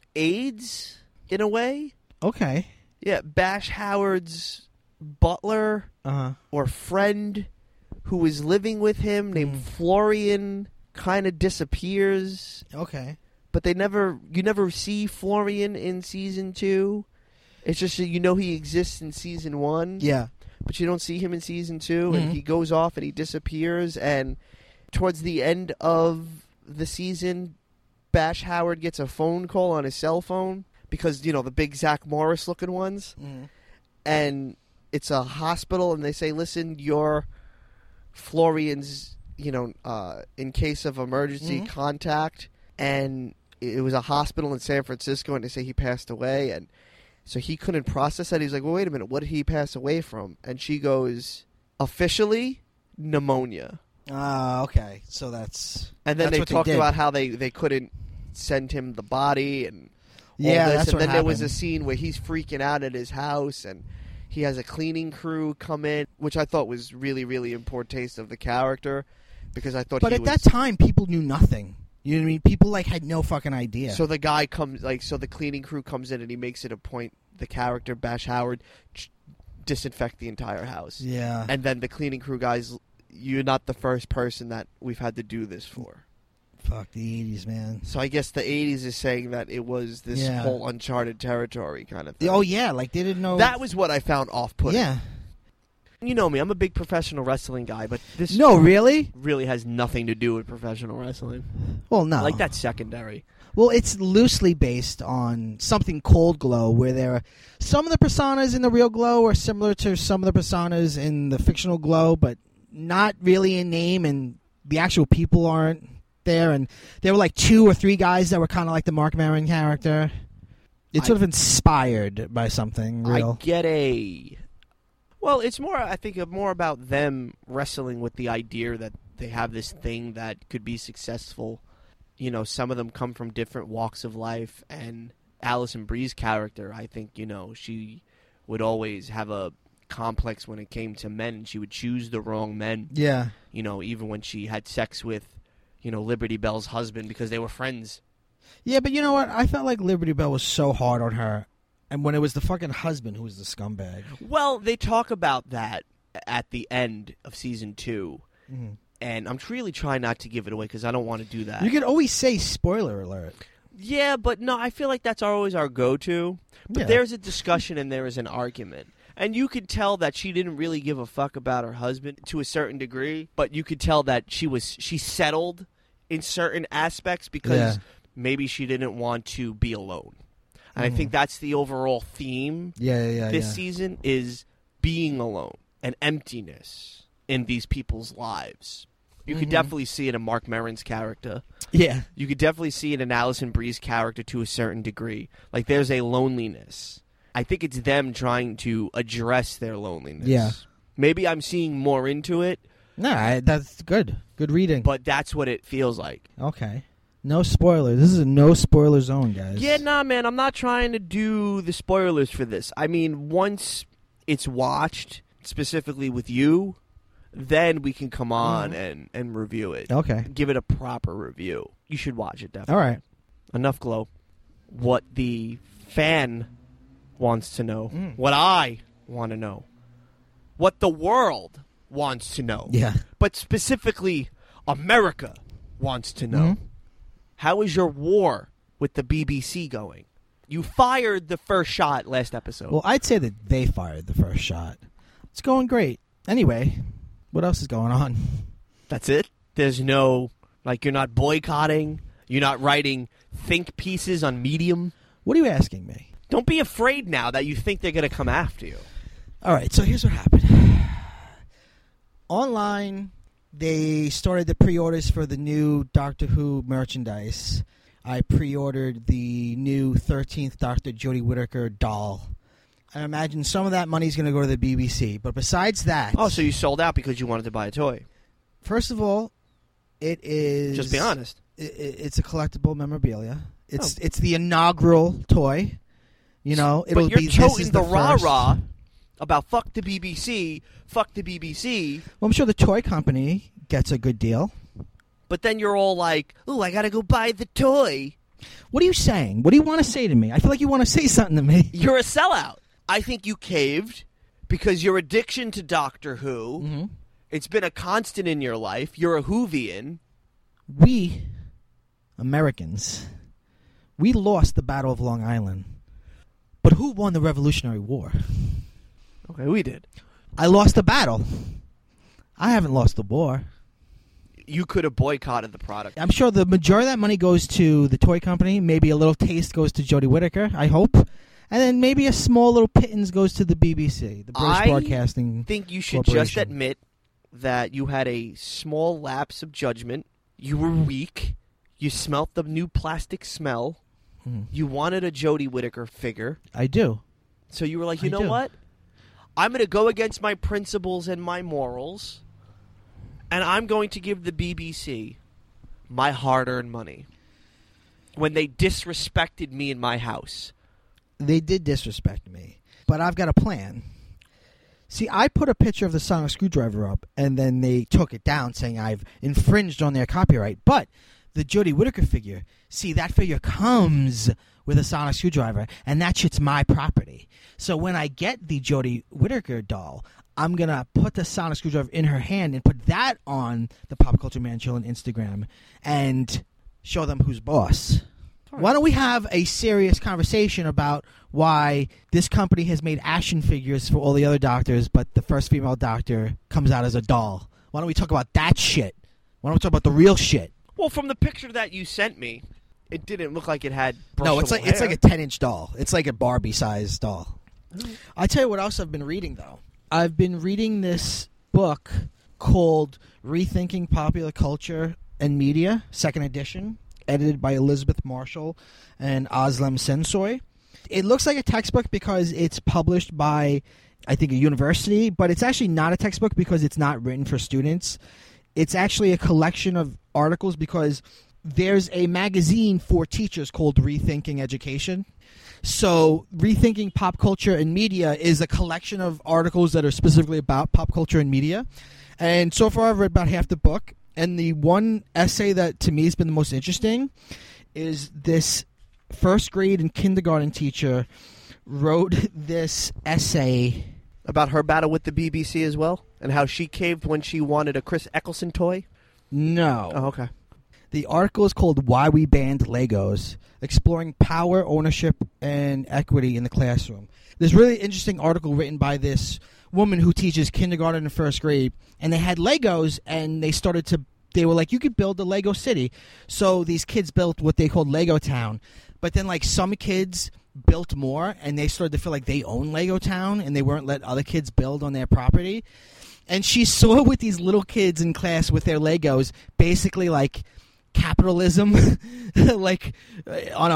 AIDS in a way. Okay. Yeah, Bash Howard's butler or friend who was living with him named Florian kind of disappears. Okay. But you never see Florian in season 2. It's just that you know he exists in season 1. Yeah. But you don't see him in season 2, and he goes off and he disappears, and towards the end of the season, Bash Howard gets a phone call on his cell phone because, the big Zach Morris looking ones. And it's a hospital, and they say, listen, you're Florian's, in case of emergency contact. And it was a hospital in San Francisco, and they say he passed away. And so he couldn't process that. He's like, well, wait a minute, what did he pass away from? And she goes, officially, pneumonia. Okay. So that's... And then they talked about how they couldn't send him the body and all this. That's and what then happened. there was a scene where he's freaking out at his house, and he has a cleaning crew come in, which I thought was really, really in poor taste of the character, because I thought But at that time, people knew nothing. You know what I mean? People, had no fucking idea. So the guy comes, so the cleaning crew comes in, and he makes it a point, the character, Bash Howard, disinfect the entire house. Yeah. And then the cleaning crew guys, you're not the first person that we've had to do this for. Fuck the 80s, man. So I guess the 80s is saying that it was this whole uncharted territory kind of thing. Oh, yeah, they didn't know... That was what I found off-putting. Yeah. You know me, I'm a big professional wrestling guy, but this No, really? really has nothing to do with professional wrestling. Well, no. Like, that's secondary. Well, it's loosely based on something called Glow, where there are some of the personas in the real Glow are similar to some of the personas in the fictional Glow, but not really in name, and the actual people aren't there. And there were 2 or 3 guys that were kind of like the Mark Maron character. It's sort of inspired by something real. I get Well, it's more, I think, more about them wrestling with the idea that they have this thing that could be successful. Some of them come from different walks of life, and Alison Brie's character, I think, she would always have a complex when it came to men, and she would choose the wrong men. Yeah. Even when she had sex with, Liberty Bell's husband because they were friends. Yeah, but you know what? I felt like Liberty Bell was so hard on her. And when it was the fucking husband who was the scumbag. Well, they talk about that at the end of season 2. And I'm really trying not to give it away because I don't want to do that. You can always say spoiler alert. Yeah, but no, I feel like that's always our go-to. But there's a discussion and there is an argument. And you could tell that she didn't really give a fuck about her husband to a certain degree. But you could tell that she settled in certain aspects because maybe she didn't want to be alone. And I think that's the overall theme this season is being alone and emptiness in these people's lives. You could definitely see it in Mark Maron's character. Yeah. You could definitely see it in Alison Brie's character to a certain degree. There's a loneliness. I think it's them trying to address their loneliness. Yeah. Maybe I'm seeing more into it. No, that's good. Good reading. But that's what it feels like. Okay. No spoilers. This is a no spoiler zone, guys. Yeah, nah, man. I'm not trying to do the spoilers for this. I mean, once it's watched, specifically with you, then we can come on and review it. Okay. Give it a proper review. You should watch it, definitely. All right. Enough glow. What the fan wants to know. What I want to know. What the world wants to know. Yeah. But specifically, America wants to know. How is your war with the BBC going? You fired the first shot last episode. Well, I'd say that they fired the first shot. It's going great. Anyway, what else is going on? That's it? There's no, like, you're not boycotting? You're not writing think pieces on Medium? What are you asking me? Don't be afraid now that you think they're going to come after you. All right, so here's what happened. Online, they started the pre-orders for the new Doctor Who merchandise. I pre-ordered the new 13th Dr. Jodie Whittaker doll. I imagine some of that money's going to go to the BBC. But besides that... Oh, so you sold out because you wanted to buy a toy. First of all, it is... Just be honest. It's a collectible memorabilia. It's the inaugural toy. You know, it'll but you're be... toting the rah-rah about fuck the BBC, fuck the BBC. Well, I'm sure the toy company gets a good deal. But then you're all like, ooh, I got to go buy the toy. What are you saying? What do you want to say to me? I feel like you want to say something to me. You're a sellout. I think you caved because your addiction to Doctor Who, it's been a constant in your life. You're a Whovian. We, Americans, we lost the Battle of Long Island. But who won the Revolutionary War? Okay, we did. I lost the battle. I haven't lost the war. You could have boycotted the product. I'm sure the majority of that money goes to the toy company. Maybe a little taste goes to Jodie Whittaker, I hope. And then maybe a small little pittance goes to the BBC, the British Broadcasting I think you should just admit that you had a small lapse of judgment. You were weak. You smelt the new plastic smell. You wanted a Jodie Whittaker figure. I do. So you were like, you know what? I'm going to go against my principles and my morals, and I'm going to give the BBC my hard-earned money when they disrespected me in my house. They did disrespect me, but I've got a plan. See, I put a picture of the sonic screwdriver up, and then they took it down saying I've infringed on their copyright. But the Jodie Whittaker figure, see, that figure comes with a sonic screwdriver, and that shit's my property. So when I get the Jodie Whittaker doll, I'm going to put the sonic screwdriver in her hand and put that on the Pop Culture Man Show on Instagram and show them who's boss. Why don't we have a serious conversation about why this company has made action figures for all the other doctors, but the first female doctor comes out as a doll? Why don't we talk about that shit? Why don't we talk about the real shit? Well, from the picture that you sent me, it didn't look like it had brushable No, it's like a 10-inch doll. It's like a Barbie-sized doll. I'll tell you what else I've been reading, though. I've been reading this book called Rethinking Popular Culture and Media, 2nd edition, edited by Elizabeth Marshall and Özlem Sensoy. It looks like a textbook because it's published by, I think, a university, but it's actually not a textbook because it's not written for students. It's actually a collection of articles because there's a magazine for teachers called Rethinking Education. So Rethinking Pop Culture and Media is a collection of articles that are specifically about pop culture and media. And so far I've read about half the book. And the one essay that to me has been the most interesting is this first grade and kindergarten teacher wrote this essay about her battle with the BBC as well, and how she caved when she wanted a Chris Eccleston toy. No. Oh, okay. The article is called Why We Banned Legos, Exploring Power, Ownership, and Equity in the Classroom. There's a really interesting article written by this woman who teaches kindergarten and first grade, and they had Legos, and they were like, you could build a Lego city. So these kids built what they called Lego Town. But then, like, some kids built more, and they started to feel like they own Lego Town, and they weren't let other kids build on their property. And she saw with these little kids in class with their Legos, basically, like, capitalism, like on a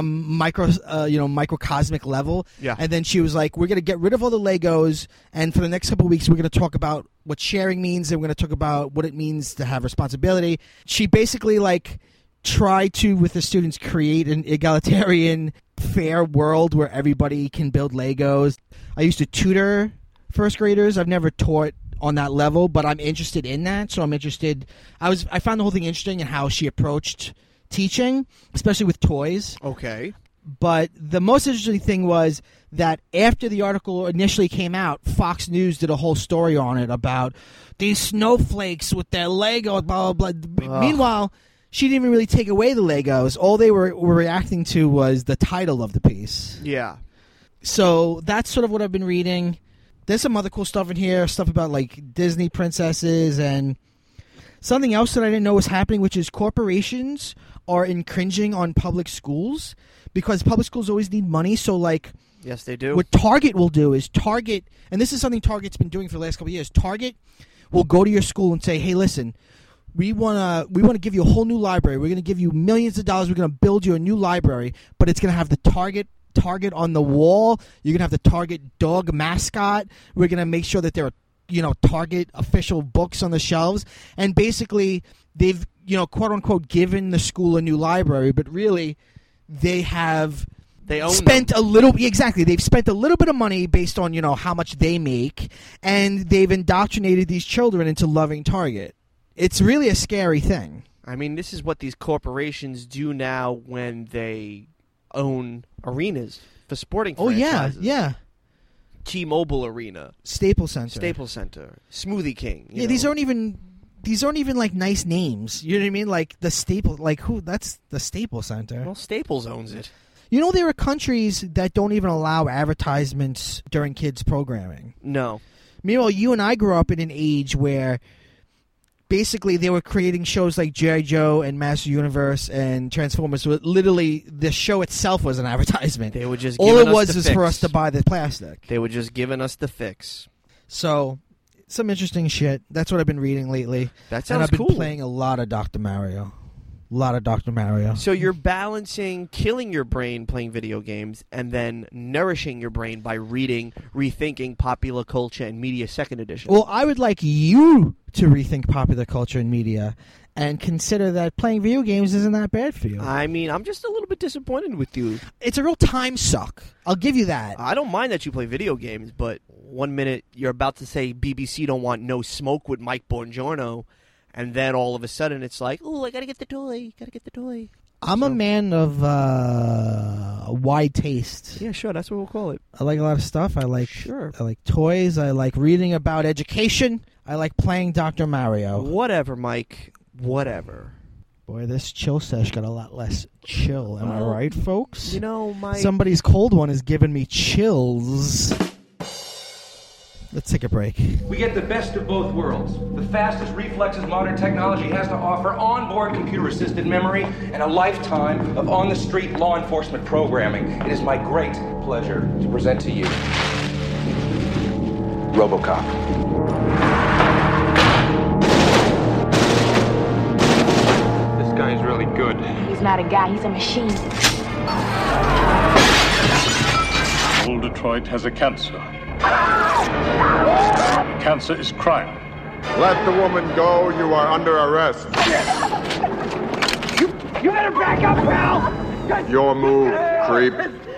microcosmic level. Yeah. And then she was like, we're going to get rid of all the Legos, and for the next couple of weeks we're going to talk about what sharing means, and we're going to talk about what it means to have responsibility. She basically, like, tried to, with the students, create an egalitarian, fair world where everybody can build Legos. I used to tutor first graders. I've never taught on that level, but I'm interested in that. So I'm interested. I found the whole thing interesting in how she approached teaching, especially with toys. Okay. But the most interesting thing was that after the article initially came out, Fox News did a whole story on it about these snowflakes with their Legos, blah, blah, blah. Ugh. Meanwhile, she didn't even really take away the Legos. All they were reacting to was the title of the piece. Yeah. So that's sort of what I've been reading. There's some other cool stuff in here, stuff about like Disney princesses and something else that I didn't know was happening, which is corporations are infringing on public schools because public schools always need money. So like, Yes, they do. what Target will do is Target, and this is something Target's been doing for the last couple of years. Target will go to your school and say, "Hey, listen, we want to give you a whole new library. We're going to give you millions of dollars. We're going to build you a new library, but it's going to have the Target on the wall. You're going to have the Target dog mascot. We're going to make sure that there are, Target official books on the shelves." And basically, they've, quote unquote, given the school a new library, but really, they have spent a little. Exactly, they've spent a little bit of money based on how much they make, and they've indoctrinated these children into loving Target. It's really a scary thing. I mean, this is what these corporations do now when they own arenas for sporting franchises. Oh, yeah. T-Mobile Arena. Staples Center. Smoothie King. Yeah, these aren't even like nice names. You know what I mean? Like the Staples, like who? That's the Staples Center. Well, Staples owns it. There are countries that don't even allow advertisements during kids' programming. No. Meanwhile, you and I grew up in an age where basically they were creating shows like G.I. Joe and Master Universe and Transformers. So literally, the show itself was an advertisement. They were just all it was for us to buy the plastic. They were just giving us the fix. So, some interesting shit. That's what I've been reading lately. That sounds and I've been cool. playing a lot of Dr. Mario. So you're balancing killing your brain playing video games and then nourishing your brain by reading Rethinking Popular Culture and Media 2nd Edition. Well, I would like you to rethink popular culture and media and consider that playing video games isn't that bad for you. I mean, I'm just a little bit disappointed with you. It's a real time suck. I'll give you that. I don't mind that you play video games, but one minute you're about to say BBC don't want no smoke with Mike Bongiorno, and then all of a sudden it's like, oh, I gotta get the toy. I'm a man of wide taste. Yeah, sure, that's what we'll call it. I like a lot of stuff. I like toys. I like reading about education. I like playing Dr. Mario. Whatever, Mike. Whatever. Boy, this chill sesh got a lot less chill. Am I right, folks? Mike. Somebody's cold one is giving me chills. Let's take a break. We get the best of both worlds. The fastest reflexes modern technology has to offer, onboard computer-assisted memory, and a lifetime of on-the-street law enforcement programming. It is my great pleasure to present to you RoboCop. This guy's really good. He's not a guy, he's a machine. Old Detroit has a cancer. Cancer is crime. Let the woman go. You are under arrest. You better back up, pal! Your move, creep.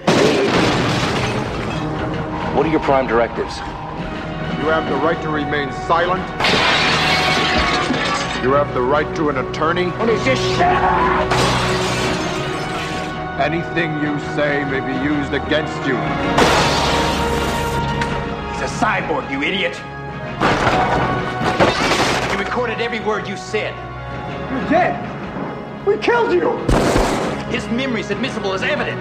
What are your prime directives? You have the right to remain silent. You have the right to an attorney. What is this shit? Anything you say may be used against you. He's a cyborg, you idiot! You recorded every word you said. You're dead! We killed you! His memory's admissible as evidence.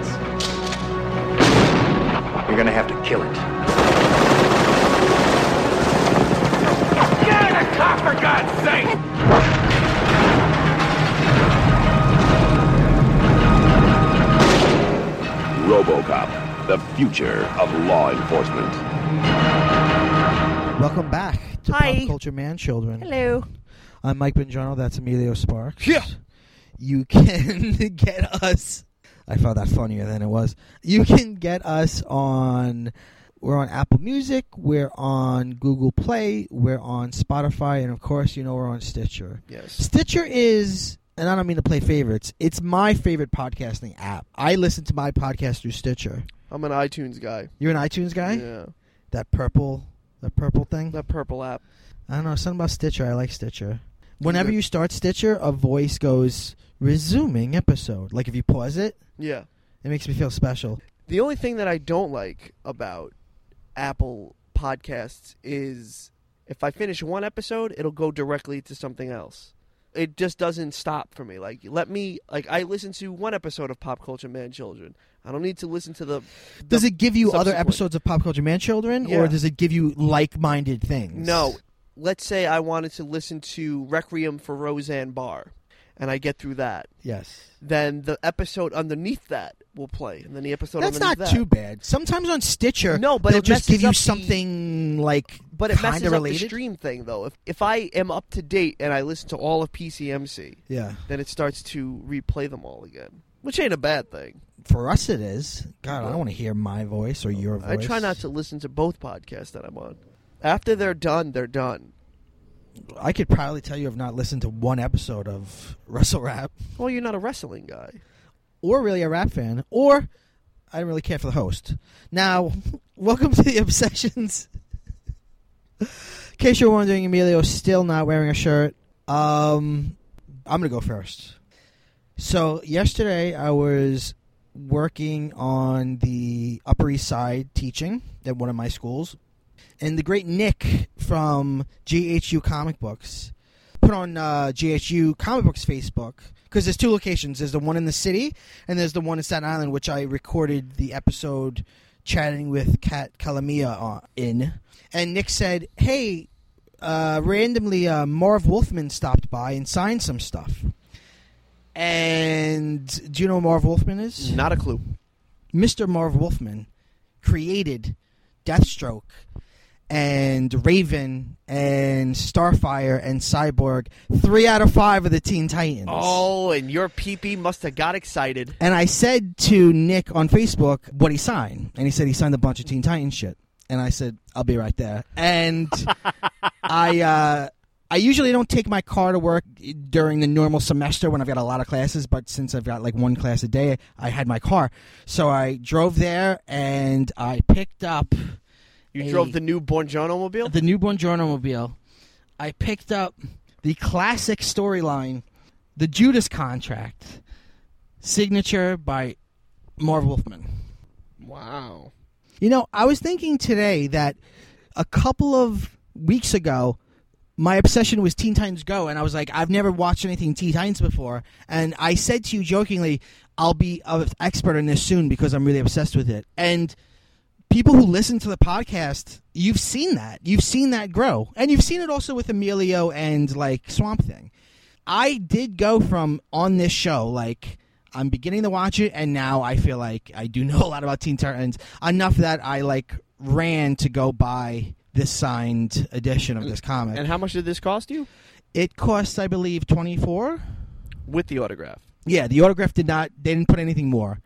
You're gonna have to kill it. Get out of the car, for God's sake! RoboCop, the future of law enforcement. Welcome back to Hi. Pop Culture Man Children. Hello. I'm Mike Bongiorno. That's Emilio Sparks. Yeah. You can get us. I found that funnier than it was. You can get us on. We're on Apple Music. We're on Google Play. We're on Spotify, and of course, we're on Stitcher. Yes. Stitcher is, and I don't mean to play favorites. It's my favorite podcasting app. I listen to my podcast through Stitcher. I'm an iTunes guy. You're an iTunes guy? Yeah. That purple The purple thing? The purple app. I don't know, something about Stitcher. I like Stitcher. Whenever you start Stitcher, a voice goes, resuming episode. Like if you pause it, Yeah. it makes me feel special. The only thing that I don't like about Apple Podcasts is if I finish one episode, it'll go directly to something else. It just doesn't stop for me. Like, I listen to one episode of Pop Culture Man Children. I don't need to listen to the Does it give you other subsequent. episodes of Pop Culture Man Children, Yeah. or does it give you like-minded things? No. Let's say I wanted to listen to Requiem for Roseanne Barr, and I get through that. Yes. Then the episode underneath that will play, and then the episode That's underneath not that. too bad. Sometimes on Stitcher, No, but they'll it just messes give you up the- something like But it kind messes of up the related. stream thing, though. If I am up to date and I listen to all of PCMC, Yeah. then it starts to replay them all again, which ain't a bad thing. For us, it is. God, I don't want to hear my voice or your voice. I try not to listen to both podcasts that I'm on. After they're done, they're done. I could probably tell you I've not listened to one episode of Wrestle Rap, Well, you're not a wrestling guy. or really a rap fan, or I don't really care for the host. Now, welcome to the Obsessions. In case you're wondering, Emilio's still not wearing a shirt. I'm going to go first. So, yesterday I was working on the Upper East Side teaching at one of my schools. And the great Nick from GHU Comic Books put on GHU Comic Books Facebook, because there's two locations. There's the one in the city, and there's the one in Staten Island, which I recorded the episode chatting with Kat Kalamia in. And Nick said, hey, randomly Marv Wolfman stopped by and signed some stuff. And do you know who Marv Wolfman is? Not a clue. Mr. Marv Wolfman created Deathstroke and Raven and Starfire and Cyborg, 3 out of 5 of the Teen Titans. Oh, and your pee-pee must have got excited. And I said to Nick on Facebook what he signed. And he said he signed a bunch of Teen Titans shit. And I said, I'll be right there. And I usually don't take my car to work during the normal semester when I've got a lot of classes, but since I've got like one class a day, I had my car. So I drove there and I picked up... You drove the new Buongiorno mobile? The new Buongiorno mobile. I picked up the classic storyline, the Judas Contract, signature by Marv Wolfman. Wow. You know, I was thinking today that a couple of weeks ago, my obsession was Teen Titans Go, and I was like, I've never watched anything Teen Titans before. And I said to you jokingly, I'll be an expert in this soon because I'm really obsessed with it. And people who listen to the podcast, you've seen that. You've seen that grow. And you've seen it also with Emilio and, like, Swamp Thing. I did go from, on this show, like, I'm beginning to watch it, and now I feel like I do know a lot about Teen Titans. Enough that I, like, ran to go buy this signed edition of this comic. And how much did this cost you? It costs, I believe, $24. With the autograph. Yeah, the autograph they didn't put anything more.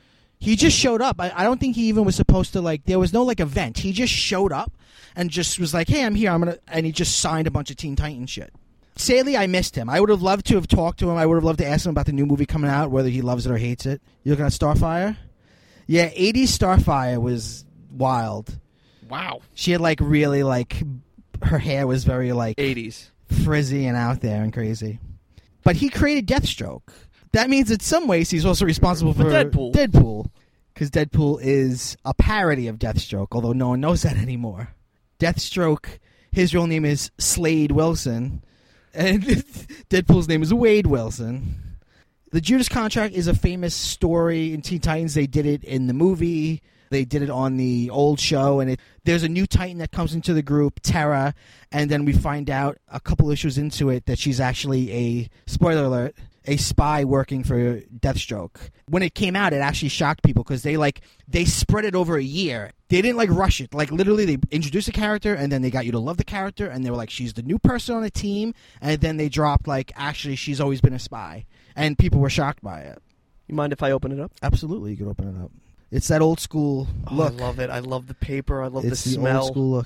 He just showed up. I don't think he even was supposed to, like, there was no, like, event. He just showed up and just was like, hey, I'm here. And he just signed a bunch of Teen Titans shit. Sadly, I missed him. I would have loved to have talked to him. I would have loved to ask him about the new movie coming out, whether he loves it or hates it. You looking at Starfire? Yeah, 80s Starfire was wild. Wow. She had, like, really, like, her hair was very, like, 80s. frizzy and out there and crazy. But he created Deathstroke. That means in some ways he's also responsible for Deadpool. Because Deadpool is a parody of Deathstroke, although no one knows that anymore. Deathstroke, his real name is Slade Wilson, and Deadpool's name is Wade Wilson. The Judas Contract is a famous story in Teen Titans. They did it in the movie. They did it on the old show, and there's a new Titan that comes into the group, Terra, and then we find out a couple issues into it that she's actually a, spoiler alert, a spy working for Deathstroke. When it came out, it actually shocked people because they spread it over a year. They didn't like rush it. Like literally, they introduced a character and then they got you to love the character, and they were like, she's the new person on the team, and then they dropped like, actually, she's always been a spy, and people were shocked by it. You mind if I open it up? Absolutely, you can open it up. It's that old school look. I love it. I love the paper. I love It's the smell. Old school look.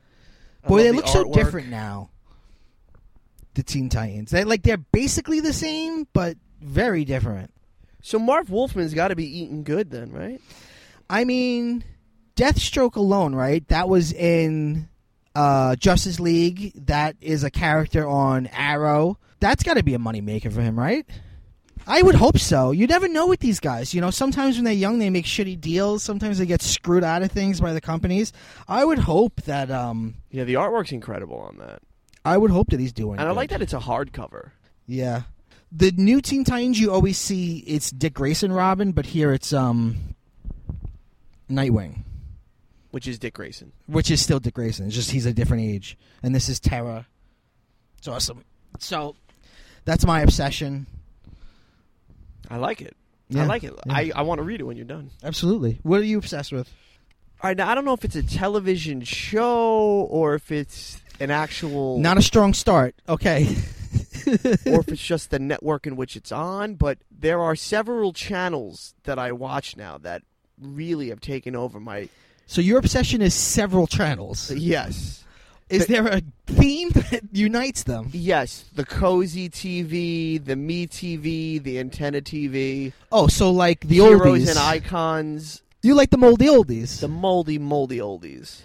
I Boy, love they the look so artwork. different now. The Teen Titans. They're basically the same, but very different. So Marv Wolfman's got to be eating good then, right? I mean, Deathstroke alone, right? That was in Justice League, that is a character on Arrow. That's got to be a moneymaker for him, right? I would hope so. You never know with these guys. You know, sometimes when they're young, they make shitty deals. Sometimes they get screwed out of things by the companies. I would hope that... Yeah, the artwork's incredible on that. I would hope that he's doing And I good. like that it's a hardcover. Yeah. The new Teen Titans, you always see it's Dick Grayson Robin, but here it's Nightwing. Which is Dick Grayson. Which is still Dick Grayson. It's just he's a different age. And this is Terra. It's awesome. So, that's my obsession. I like it. Yeah. I like it. Yeah. I want to read it when you're done. Absolutely. What are you obsessed with? All right, now I don't know if it's a television show or if it's an actual... Not a strong start. Okay. or if it's just the network in which it's on, but there are several channels that I watch now that really have taken over my... So your obsession is several channels. Yes. Is there a theme that unites them? Yes. The Cozy TV, the Me TV, the Antenna TV. Oh, so like the Heroes oldies. and Icons. You like the moldy oldies. The moldy oldies.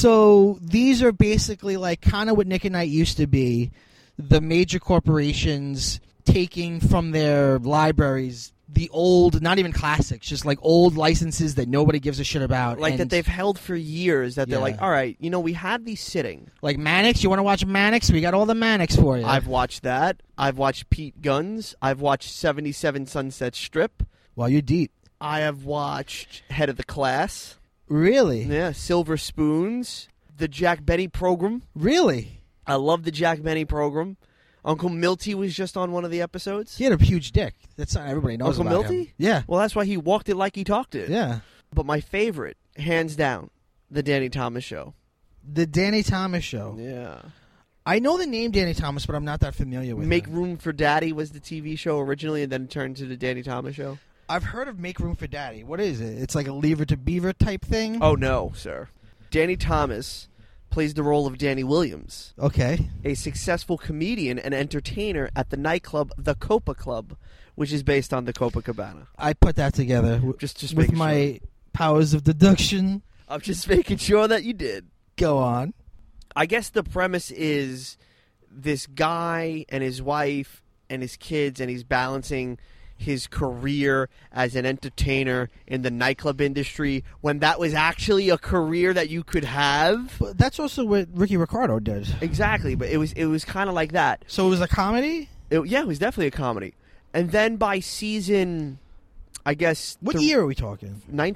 So these are basically like kind of what Nick and Night used to be. The major corporations taking from their libraries the old, not even classics, just like old licenses that nobody gives a shit about. Like and that they've held for years that they're Yeah. like, all right, you know, we had these sitting. Like Mannix, you want to watch Mannix? We got all the Mannix for you. I've watched that. I've watched Pete Guns. I've watched 77 Sunset Strip. Well, you're deep. I have watched Head of the Class. Really? Yeah, Silver Spoons. The Jack Benny program. Really? I love the Jack Benny program. Uncle Milty was just on one of the episodes. He had a huge dick. That's not everybody knows Uncle about Milty? him. Yeah. Well, that's why he walked it like he talked it. Yeah. But my favorite, hands down, the Danny Thomas Show. The Danny Thomas Show. Yeah. I know the name Danny Thomas, but I'm not that familiar with Make him. Room for Daddy was the TV show originally, and then it turned to the Danny Thomas Show. I've heard of Make Room for Daddy. What is it? It's like a Lever to Beaver type thing? Oh, no, sir. Danny Thomas plays the role of Danny Williams, Okay. a successful comedian and entertainer at the nightclub The Copa Club, which is based on the Copacabana. I put that together Just with making my powers of deduction. I'm just making sure that you did. Go on. I guess the premise is this guy and his wife and his kids, and he's balancing his career as an entertainer in the nightclub industry when that was actually a career that you could have. But that's also what Ricky Ricardo did. Exactly, but it was kind of like that. So it was a comedy? Yeah, it was definitely a comedy. And then by season, I guess... What year are we talking?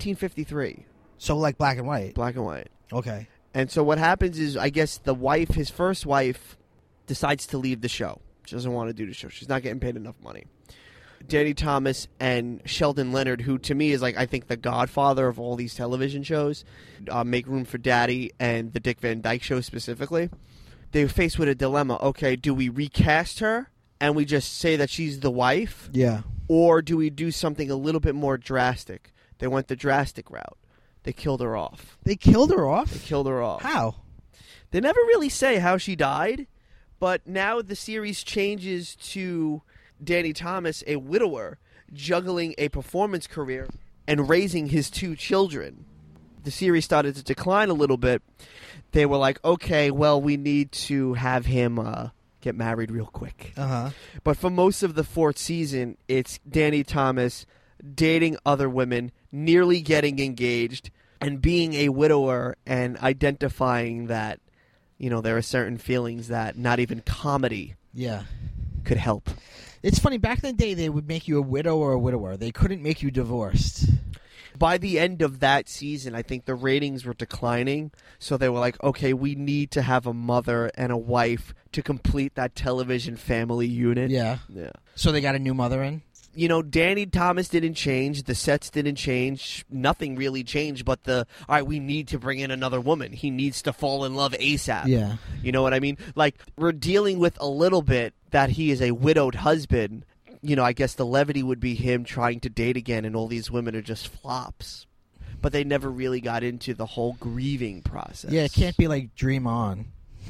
1953. So like black and white? Black and white. Okay. And so what happens is, I guess the wife, his first wife, decides to leave the show. She doesn't want to do the show. She's not getting paid enough money. Danny Thomas and Sheldon Leonard, who to me is like, I think, the godfather of all these television shows, Make Room for Daddy and the Dick Van Dyke Show specifically, they were faced with a dilemma. Okay, do we recast her and we just say that she's the wife? Yeah. Or do we do something a little bit more drastic? They went the drastic route. They killed her off. They killed her off? They killed her off. How? They never really say how she died, but now the series changes to Danny Thomas, a widower, juggling a performance career and raising his two children. The series started to decline a little bit. They were like, okay, well, we need to have him get married real quick. Uh-huh. But for most of the fourth season, it's Danny Thomas dating other women, nearly getting engaged, and being a widower and identifying that, you know, there are certain feelings that not even comedy Yeah. could help. It's funny, back in the day, they would make you a widow or a widower. They couldn't make you divorced. By the end of that season, I think the ratings were declining, so they were like, okay, we need to have a mother and a wife to complete that television family unit. Yeah. Yeah. So they got a new mother in? You know, Danny Thomas didn't change. The sets didn't change. Nothing really changed but all right, we need to bring in another woman. He needs to fall in love ASAP. Yeah. You know what I mean? Like, we're dealing with a little bit that he is a widowed husband. You know, I guess the levity would be him trying to date again, and all these women are just flops. But they never really got into the whole grieving process. Yeah, it can't be like Dream On.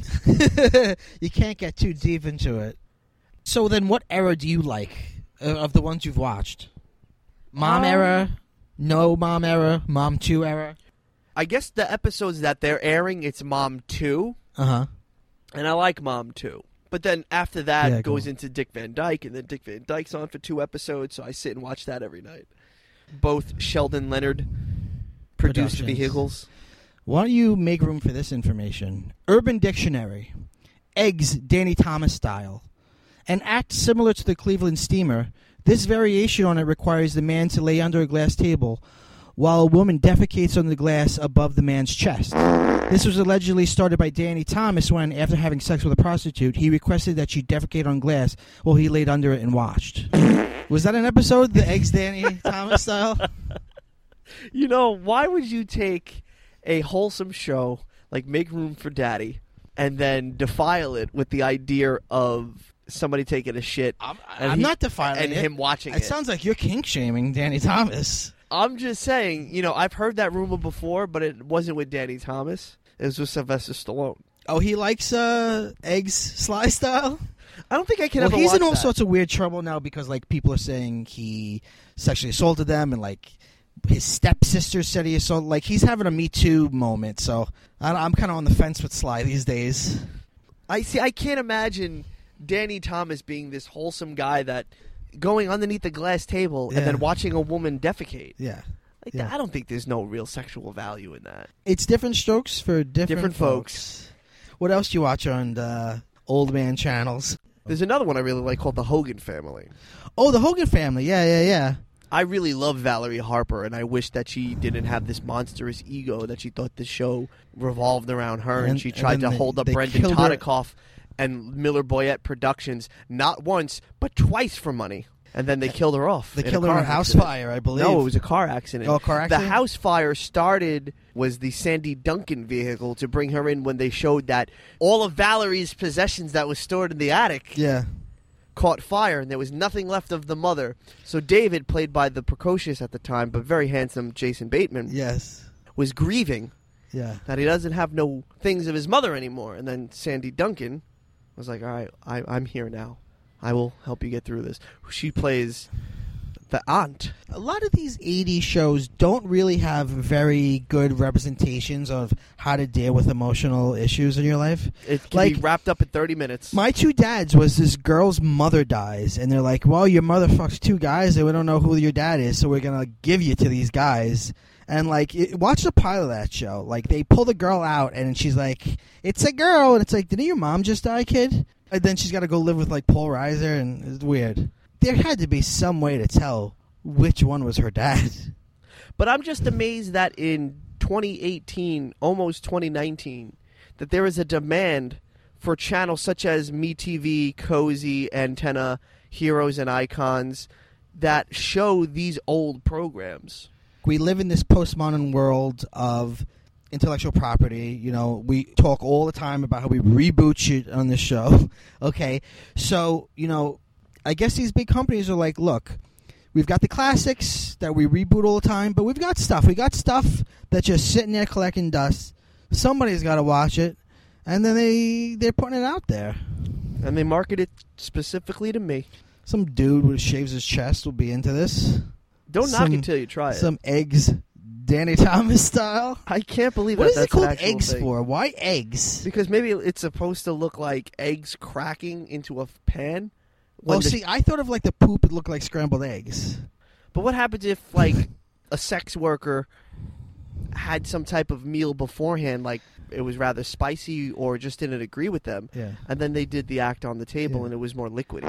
You can't get too deep into it. So then what era do you like of the ones you've watched? Mom era? No Mom era? Mom 2 era? I guess the episodes that they're airing, it's Mom 2. Uh-huh. And I like Mom, too. But then after that, Yeah, it go goes on. into Dick Van Dyke, and then Dick Van Dyke's on for 2 episodes, so I sit and watch that every night. Both Sheldon Leonard produced Productions. vehicles. Why don't you make room for this information? Urban Dictionary. Eggs, Danny Thomas style. An act similar to the Cleveland steamer. This variation on it requires the man to lay under a glass table while a woman defecates on the glass above the man's chest. This was allegedly started by Danny Thomas when, after having sex with a prostitute, he requested that she defecate on glass while he laid under it and watched. Was that an episode, the Eggs, Danny Thomas style? You know, why would you take a wholesome show like Make Room for Daddy and then defile it with the idea of somebody taking a shit? I'm not defiling and it. him watching It it. sounds like you're kink-shaming Danny Thomas. I'm just saying, you know, I've heard that rumor before, but it wasn't with Danny Thomas. It was with Sylvester Stallone. Oh, he likes Eggs Sly style? I don't think I can Well, ever he's watch in all that. sorts of weird trouble now because, like, people are saying he sexually assaulted them, and like his stepsister said he assaulted. Like, he's having a Me Too moment. So I'm kind of on the fence with Sly these days. I can't imagine Danny Thomas being this wholesome guy that going underneath the glass table Yeah. and then watching a woman defecate. Yeah, Like Yeah. I don't think there's no real sexual value in that. it's different strokes for different folks. What else do you watch on the old man channels? There's another one I really like called The Hogan Family. Oh, the Hogan Family. Yeah. I really love Valerie Harper, and I wish that she didn't have this monstrous ego that she thought the show revolved around her, and she tried then to hold up they Brendan killed her. Todikoff and Miller Boyette Productions not once but twice for money, and then they killed her off. They in killed a her in car a house accident. fire, I believe. No, it was a car accident. Oh, a car accident? The house fire was the Sandy Duncan vehicle to bring her in when they showed that all of Valerie's possessions that was stored in the attic Yeah. caught fire, and there was nothing left of the mother. So David, played by the precocious at the time but very handsome Jason Bateman, Yes. was grieving Yeah. that he doesn't have no things of his mother anymore. And then Sandy Duncan was like, all right, I'm here now. I will help you get through this. She plays the aunt. A lot of these 80s shows don't really have very good representations of how to deal with emotional issues in your life. It can Like, be wrapped up in 30 minutes. My two dads was this girl's mother dies, and they're like, well, your mother fucks 2 guys, and we don't know who your dad is, so we're going to give you to these guys. And, like, watch the pilot of that show. Like, they pull the girl out, and she's like, it's a girl. And it's like, didn't your mom just die, kid? And then she's got to go live with, like, Paul Reiser, and it's weird. There had to be some way to tell which one was her dad. But I'm just amazed that in 2018, almost 2019, that there is a demand for channels such as MeTV, Cozy, Antenna, Heroes and Icons that show these old programs. We live in this postmodern world of intellectual property. You know, we talk all the time about how we reboot shit on this show. Okay, so, you know, I guess these big companies are like, look, we've got the classics that we reboot all the time, but we've got stuff. We got stuff that's just sitting there collecting dust. Somebody's got to watch it, and then they're putting it out there. And they market it specifically to me. Some dude who shaves his chest will be into this. Don't knock it till you try it. Some eggs, Danny Thomas style. I can't believe What that is it that's called an actual eggs thing. for? Why eggs? Because maybe it's supposed to look like eggs cracking into a pan. when Oh, the- see, I thought of like the poop would look like scrambled eggs. But what happens if, like, a sex worker had some type of meal beforehand, like it was rather spicy or just didn't agree with them, Yeah. and then they did the act on the table Yeah. and it was more liquidy?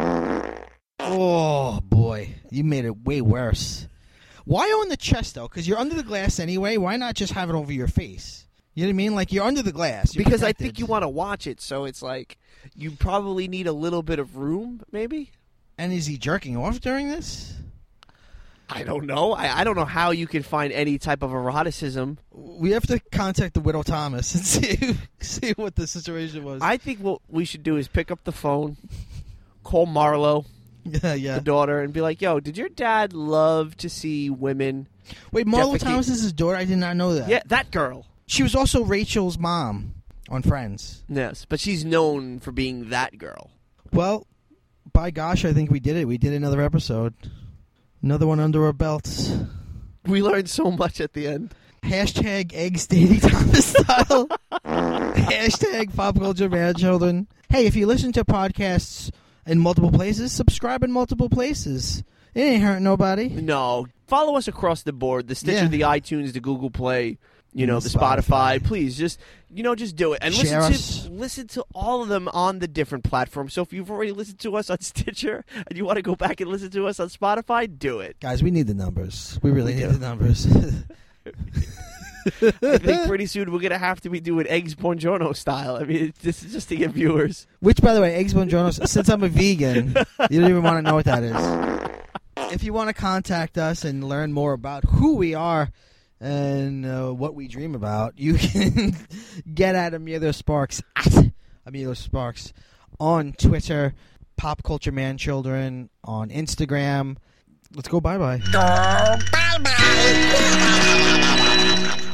Oh, boy. You made it way worse. Why on the chest, though? Because you're under the glass anyway. Why not just have it over your face? You know what I mean? Like, you're under the glass. You're Because I protected. think you want to watch it, so it's like you probably need a little bit of room, maybe? And is he jerking off during this? I don't know. I don't know how you can find any type of eroticism. We have to contact the widow Thomas and see what the situation was. I think what we should do is pick up the phone, call Marlo, yeah. the daughter, and be like, yo, did your dad love to see women? Wait, Marlo defecate- Thomas is his daughter? I did not know that. Yeah, that girl. She was also Rachel's mom on Friends. Yes, but she's known for being that girl. Well, by gosh, I think we did it. We did another episode. Another one under our belts. We learned so much at the end. Hashtag eggs dating Thomas style. Hashtag pop culture man children. Hey, if you listen to podcasts in multiple places, subscribe in multiple places. It ain't hurting nobody. No. Follow us across the board. The Stitcher, Yeah. the iTunes, the Google Play, the Spotify. Spotify. Please, just do it. And Share us. listen to all of them on the different platforms. So if you've already listened to us on Stitcher and you want to go back and listen to us on Spotify, do it. Guys, we need the numbers. We really need the numbers. I think pretty soon we're going to have to be doing Eggs Buongiorno style. I mean, this is just to get viewers. Which, by the way, Eggs Buongiorno, since I'm a vegan, you don't even want to know what that is. If you want to contact us and learn more about who we are and what we dream about, you can get at Emilio Sparks, on Twitter, Pop Culture Man Children on Instagram. Let's go bye-bye. Bye-bye.